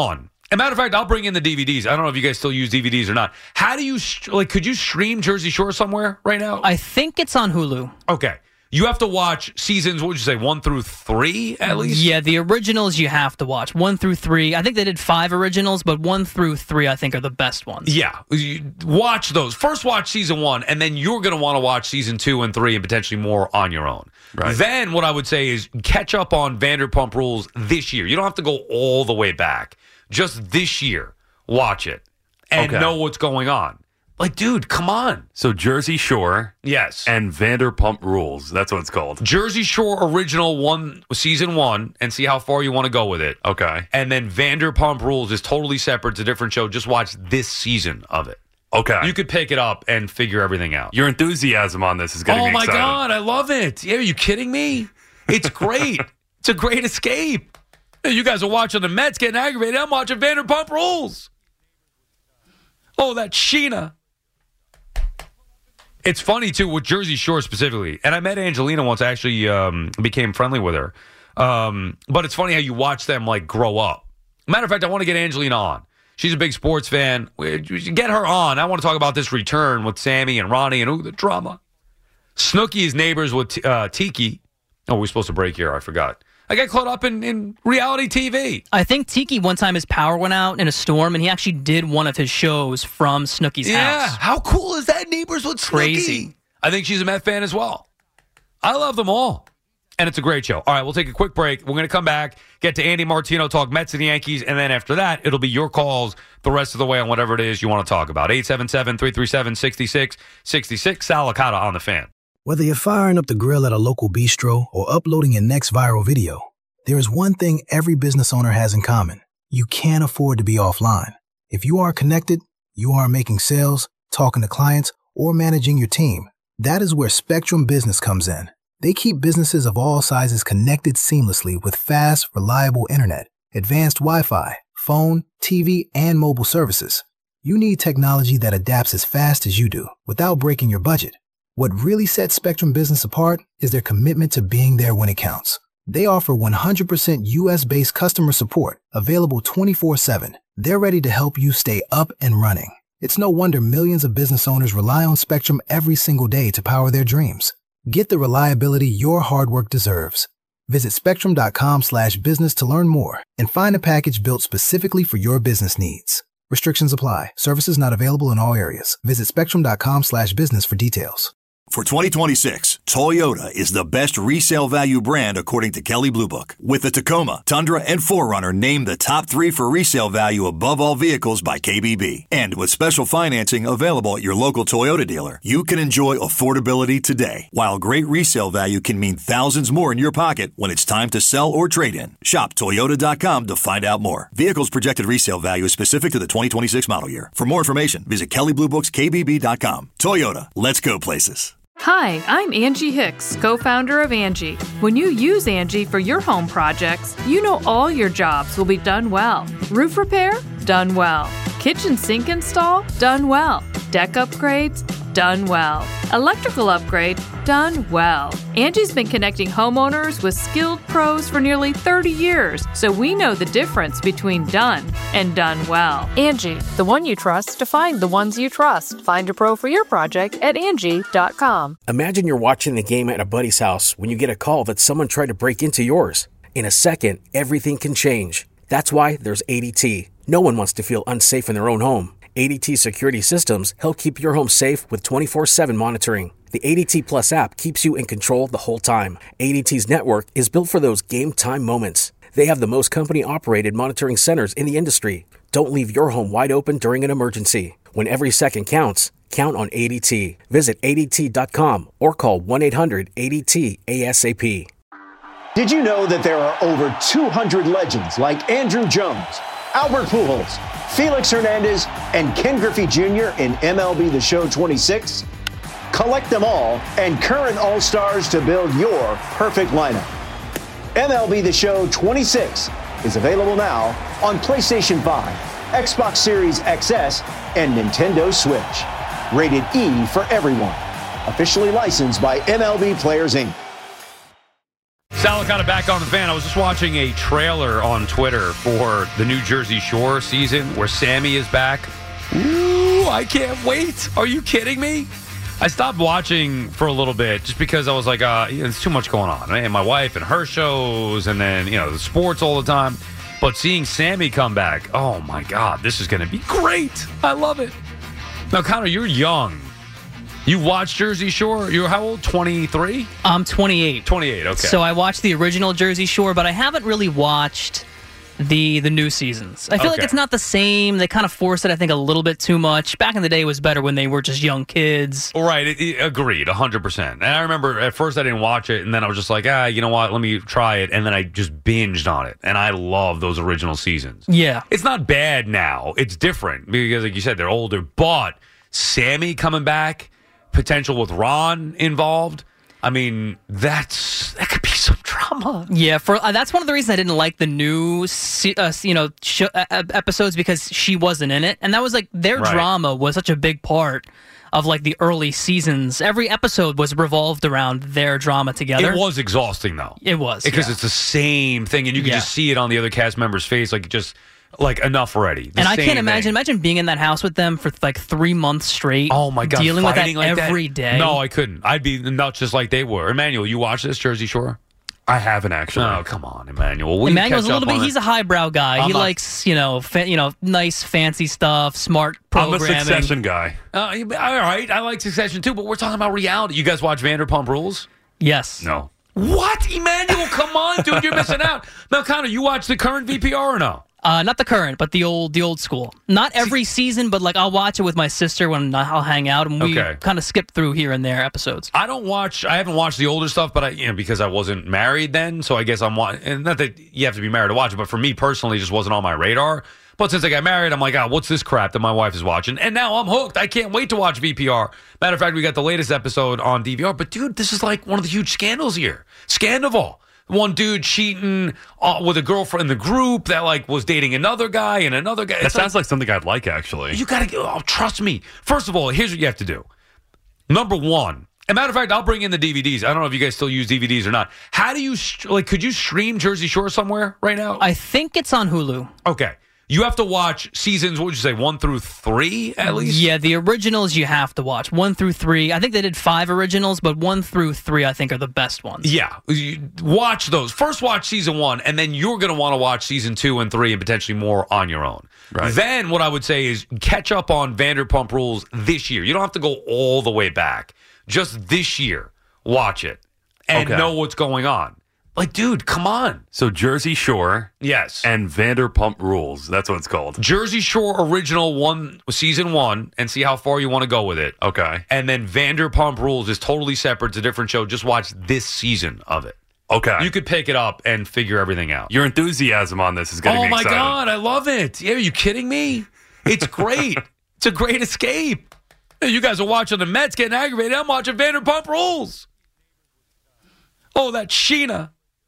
As a matter of fact, I'll bring in the D V Ds. I don't know if you guys still use D V Ds or not. How do you, like, could you stream Jersey Shore somewhere right now? I think it's on Hulu. Okay. You have to watch seasons, what would you say, one through three at least? Yeah, the originals you have to watch. One through three. I think they did five originals, but one through three I think are the best ones. Yeah. You watch those. First watch season one, and then you're going to want to watch season two and three and potentially more on your own. Right. Then what I would say is catch up on Vanderpump Rules this year. You don't have to go all the way back. Just this year, watch it and okay. know what's going on. Like, dude, come on. So Jersey Shore. Yes. And Vanderpump Rules. That's what it's called. Jersey Shore original one, season one, and see how far you want to go with it. Okay. And then Vanderpump Rules is totally separate. It's a different show. Just watch this season of it. Okay. You could pick it up and figure everything out. Your enthusiasm on this is getting oh me excited. Oh, my God. I love it. Yeah, are you kidding me? It's great. It's a great escape. You guys are watching the Mets getting aggravated. I'm watching Vanderpump Rules. Oh, that Sheena. It's funny, too, with Jersey Shore specifically. And I met Angelina once. I actually um, became friendly with her. Um, but it's funny how you watch them, like, grow up. Matter of fact, I want to get Angelina on. She's a big sports fan. We should get her on. I want to talk about this return with Sammy and Ronnie and ooh, the drama. Snooki is neighbors with uh, Tiki. Oh, we're supposed to break here. I forgot. I got caught up in, in reality T V. I think Tiki, one time his power went out in a storm, and he actually did one of his shows from Snooki's yeah, house. How cool is that? Neighbors with Snooki. Crazy. I think she's a Met fan as well. I love them all. And it's a great show. All right, we'll take a quick break. We're going to come back, get to Andy Martino, talk Mets and the Yankees, and then after that, it'll be your calls the rest of the way on whatever it is you want to talk about. eight seven seven, three three seven, six six six six. Sal Licata on the Fan. Whether you're firing up the grill at a local bistro or uploading your next viral video, there is one thing every business owner has in common. You can't afford to be offline. If you are connected, you are making sales, talking to clients, or managing your team. That is where Spectrum Business comes in. They keep businesses of all sizes connected seamlessly with fast, reliable internet, advanced Wi-Fi, phone, T V, and mobile services. You need technology that adapts as fast as you do without breaking your budget. What really sets Spectrum Business apart is their commitment to being there when it counts. They offer one hundred percent U S-based customer support, available twenty-four seven. They're ready to help you stay up and running. It's no wonder millions of business owners rely on Spectrum every single day to power their dreams. Get the reliability your hard work deserves. Visit spectrum.com slash business to learn more and find a package built specifically for your business needs. Restrictions apply. Services not available in all areas. Visit spectrum.com slash business for details. For twenty twenty-six, Toyota is the best resale value brand according to Kelley Blue Book. With the Tacoma, Tundra, and four runner named the top three for resale value above all vehicles by K B B. And with special financing available at your local Toyota dealer, you can enjoy affordability today, while great resale value can mean thousands more in your pocket when it's time to sell or trade in. Shop Toyota dot com to find out more. Vehicles projected resale value is specific to the twenty twenty-six model year. For more information, visit Kelley Blue Books K B B dot com. Toyota, let's go places. Hi, I'm Angie Hicks, co-founder of Angie. When you use Angie for your home projects, you know all your jobs will be done well. Roof repair? Done well. Kitchen sink install? Done well. Deck upgrades? Done well. Electrical upgrade? Done well. Angie's been connecting homeowners with skilled pros for nearly thirty years, so we know the difference between done and done well. Angie, the one you trust to find the ones you trust. Find a pro for your project at Angie dot com. Imagine you're watching the game at a buddy's house when you get a call that someone tried to break into yours. In a second, everything can change. That's why there's A D T. No one wants to feel unsafe in their own home. A D T security systems help keep your home safe with twenty-four seven monitoring. The A D T Plus app keeps you in control the whole time. A D T's network is built for those game time moments. They have the most company-operated monitoring centers in the industry. Don't leave your home wide open during an emergency. When every second counts, count on A D T. Visit A D T dot com or call one eight hundred A D T A S A P. Did you know that there are over two hundred legends like Andrew Jones, Albert Pujols, Felix Hernandez, and Ken Griffey Junior in M L B The Show twenty-six? Collect them all and current All-Stars to build your perfect lineup. M L B The Show twenty-six is available now on PlayStation five, Xbox Series X S, and Nintendo Switch. Rated E for everyone. Officially licensed by M L B Players, Incorporated. Sal Sal Licata back on the fan. I was just watching a trailer on Twitter for the New Jersey Shore season where Sammy is back. Ooh, I can't wait. Are you kidding me? I stopped watching for a little bit just because I was like, uh, there's too much going on. And my wife and her shows and then, you know, the sports all the time. But seeing Sammy come back, oh, my God, this is going to be great. I love it. Now, Connor, you're young. You watched Jersey Shore? You're how old? twenty-three? I'm twenty-eight. twenty-eight, okay. So I watched the original Jersey Shore, but I haven't really watched the the new seasons. I feel Okay. like it's not the same. They kind of forced it, I think, a little bit too much. Back in the day, it was better when they were just young kids. Right, it, it, agreed, one hundred percent. And I remember at first I didn't watch it, and then I was just like, ah, you know what, let me try it. And then I just binged on it. And I love those original seasons. Yeah. It's not bad now. It's different because, like you said, they're older. But Sammy coming back, potential with Ron involved, I mean, that's that could be some drama. Yeah, for uh, that's one of the reasons I didn't like the new, se- uh, you know, sh- uh, episodes because she wasn't in it, and that was like their Right. drama was such a big part of like the early seasons. Every episode was revolved around their drama together. It was exhausting, though. It was Because yeah. it's the same thing, and you can Yeah. just see it on the other cast members' face, like just like enough already. The And I same can't imagine thing. imagine being in that house with them for like three months straight. Oh my God, dealing with that fighting like every that? day. No, I couldn't. I'd be nuts just like they were. Emmanuel, you watch this Jersey Shore? I haven't actually. Oh, come on, Emmanuel. Will you Emmanuel's a catch little up bit. on He's it? a highbrow guy. I'm he not- likes you know fa- you know nice fancy stuff, smart I'm a programming. Succession guy. Uh, all right, I like Succession too, but we're talking about reality. You guys watch Vanderpump Rules? Yes. No. What, Emmanuel? Come on, dude, you're missing out. Now, Connor, you watch the current V P R or no? Uh, not the current, but the old, the old school. Not every season, but like I'll watch it with my sister when I'll hang out, and we Okay. kind of skip through here and there episodes. I don't watch. I haven't watched the older stuff, but I, you know, because I wasn't married then, so I guess I'm watching. And not that you have to be married to watch it, but for me personally, it just wasn't on my radar. But since I got married, I'm like, ah, what's this crap that my wife is watching? And now I'm hooked. I can't wait to watch V P R. Matter of fact, we got the latest episode on D V R. But dude, this is like one of the huge scandals here. Scandival. One dude cheating uh, with a girlfriend in the group that like was dating another guy and another guy. That It's sounds like something I'd like, actually. You gotta oh, trust me. First of all, here's what you have to do. Number one, as a matter of fact, I'll bring in the D V Ds. I don't know if you guys still use D V Ds or not. How do you like? Could you stream Jersey Shore somewhere right now? I think it's on Hulu. Okay, you have to watch seasons. What would you say, one through three at least? Yeah, the originals you have to watch one through three. I think they did five originals, but one through three I think are the best ones. Yeah, you watch those. First watch season one, and then you're going to want to watch season two and three and potentially more on your own. Right. Then what I would say is catch up on Vanderpump Rules this year. You don't have to go all the way back. Just this year, watch it and Okay. know what's going on. Like, dude, come on. So Jersey Shore Yes. and Vanderpump Rules. That's what it's called. Jersey Shore original one, season one, and see how far you want to go with it. Okay. And then Vanderpump Rules is totally separate. It's a different show. Just watch this season of it. Okay. You could pick it up and figure everything out. Your enthusiasm on this is getting Oh me my excited. God, I love it. Yeah, are you kidding me? It's great. It's a great escape. You guys are watching the Mets getting aggravated. I'm watching Vanderpump Rules. Oh, that Sheena.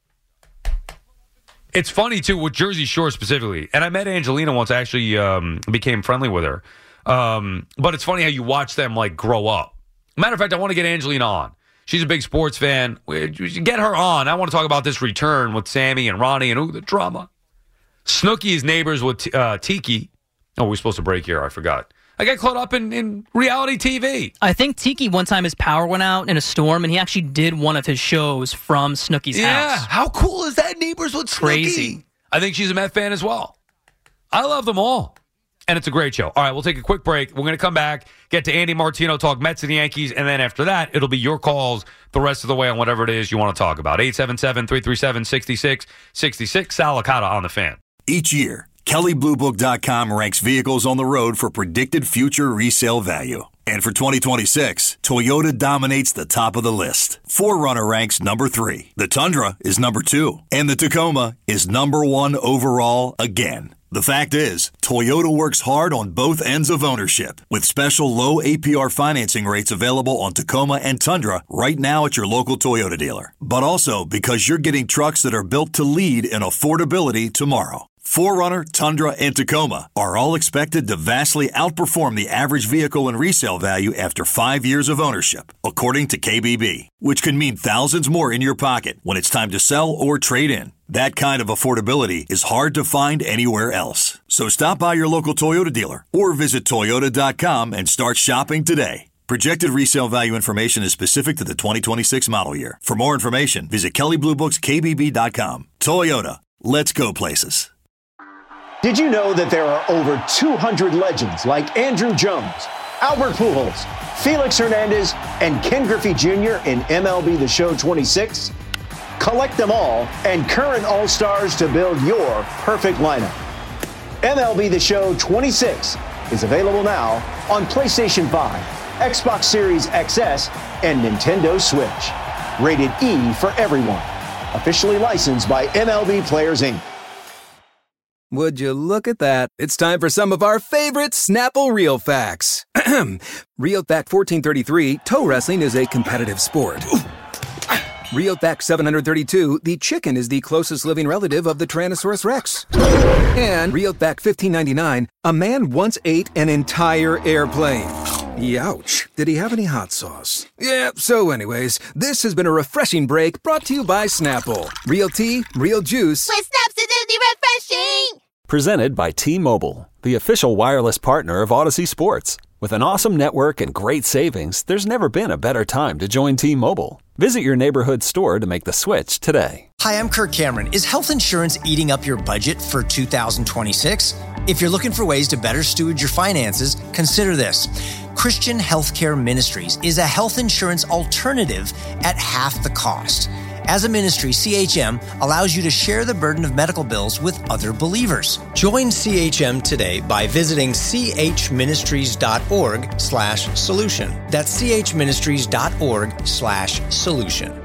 It's funny, too, with Jersey Shore specifically. And I met Angelina once. I actually um, became friendly with her. Um, but it's funny how you watch them, like, grow up. Matter of fact, I want to get Angelina on. She's a big sports fan. We should get her on. I want to talk about this return with Sammy and Ronnie and, ooh, the drama. Snooki is neighbors with uh, Tiki. Oh, we're supposed to break here. I forgot. I got caught up in, in reality T V. I think Tiki, one time his power went out in a storm, and he actually did one of his shows from Snooki's Yeah. house. How cool is that, neighbors with Snooki? Crazy. I think she's a Met fan as well. I love them all. And it's a great show. All right, we'll take a quick break. We're going to come back, get to Andy Martino, talk Mets and Yankees, and then after that, it'll be your calls the rest of the way on whatever it is you want to talk about. eight seven seven, three three seven, six six six six. Sal Licata on the Fan. Each year, Kelley Blue Book dot com ranks vehicles on the road for predicted future resale value. And for twenty twenty-six, Toyota dominates the top of the list. four runner ranks number three. The Tundra is number two. And the Tacoma is number one overall again. The fact is, Toyota works hard on both ends of ownership with special low A P R financing rates available on Tacoma and Tundra right now at your local Toyota dealer. But also because you're getting trucks that are built to lead in affordability tomorrow. four runner, Tundra, and Tacoma are all expected to vastly outperform the average vehicle in resale value after five years of ownership, according to K B B, which can mean thousands more in your pocket when it's time to sell or trade in. That kind of affordability is hard to find anywhere else. So stop by your local Toyota dealer or visit Toyota dot com and start shopping today. Projected resale value information is specific to the twenty twenty-six model year. For more information, visit Kelley Blue Book's K B B dot com. Toyota, let's go places. Did you know that there are over two hundred legends like Andrew Jones, Albert Pujols, Felix Hernandez, and Ken Griffey Junior in M L B The Show twenty-six? Collect them all and current All-Stars to build your perfect lineup. M L B The Show twenty-six is available now on PlayStation five, Xbox Series X S, and Nintendo Switch. Rated E for everyone. Officially licensed by M L B Players, Incorporated. Would you look at that? It's time for some of our favorite Snapple Real Facts. Real Fact fourteen thirty-three, toe wrestling is a competitive sport. Real Fact seven hundred thirty-two, the chicken is the closest living relative of the Tyrannosaurus Rex. And Real Fact fifteen ninety-nine, a man once ate an entire airplane. Youch. Did he have any hot sauce? Yeah, so anyways, this has been a refreshing break brought to you by Snapple. Real tea, real juice. With Snaps, it's refreshing! Presented by T-Mobile, the official wireless partner of Odyssey Sports. With an awesome network and great savings, there's never been a better time to join T-Mobile. Visit your neighborhood store to make the switch today. Hi, I'm Kirk Cameron. Is health insurance eating up your budget for two thousand twenty-six? If you're looking for ways to better steward your finances, consider this. Christian Healthcare Ministries is a health insurance alternative at half the cost. As a ministry, C H M allows you to share the burden of medical bills with other believers. Join C H M today by visiting chministries.org slash solution. That's chministries.org slash solution.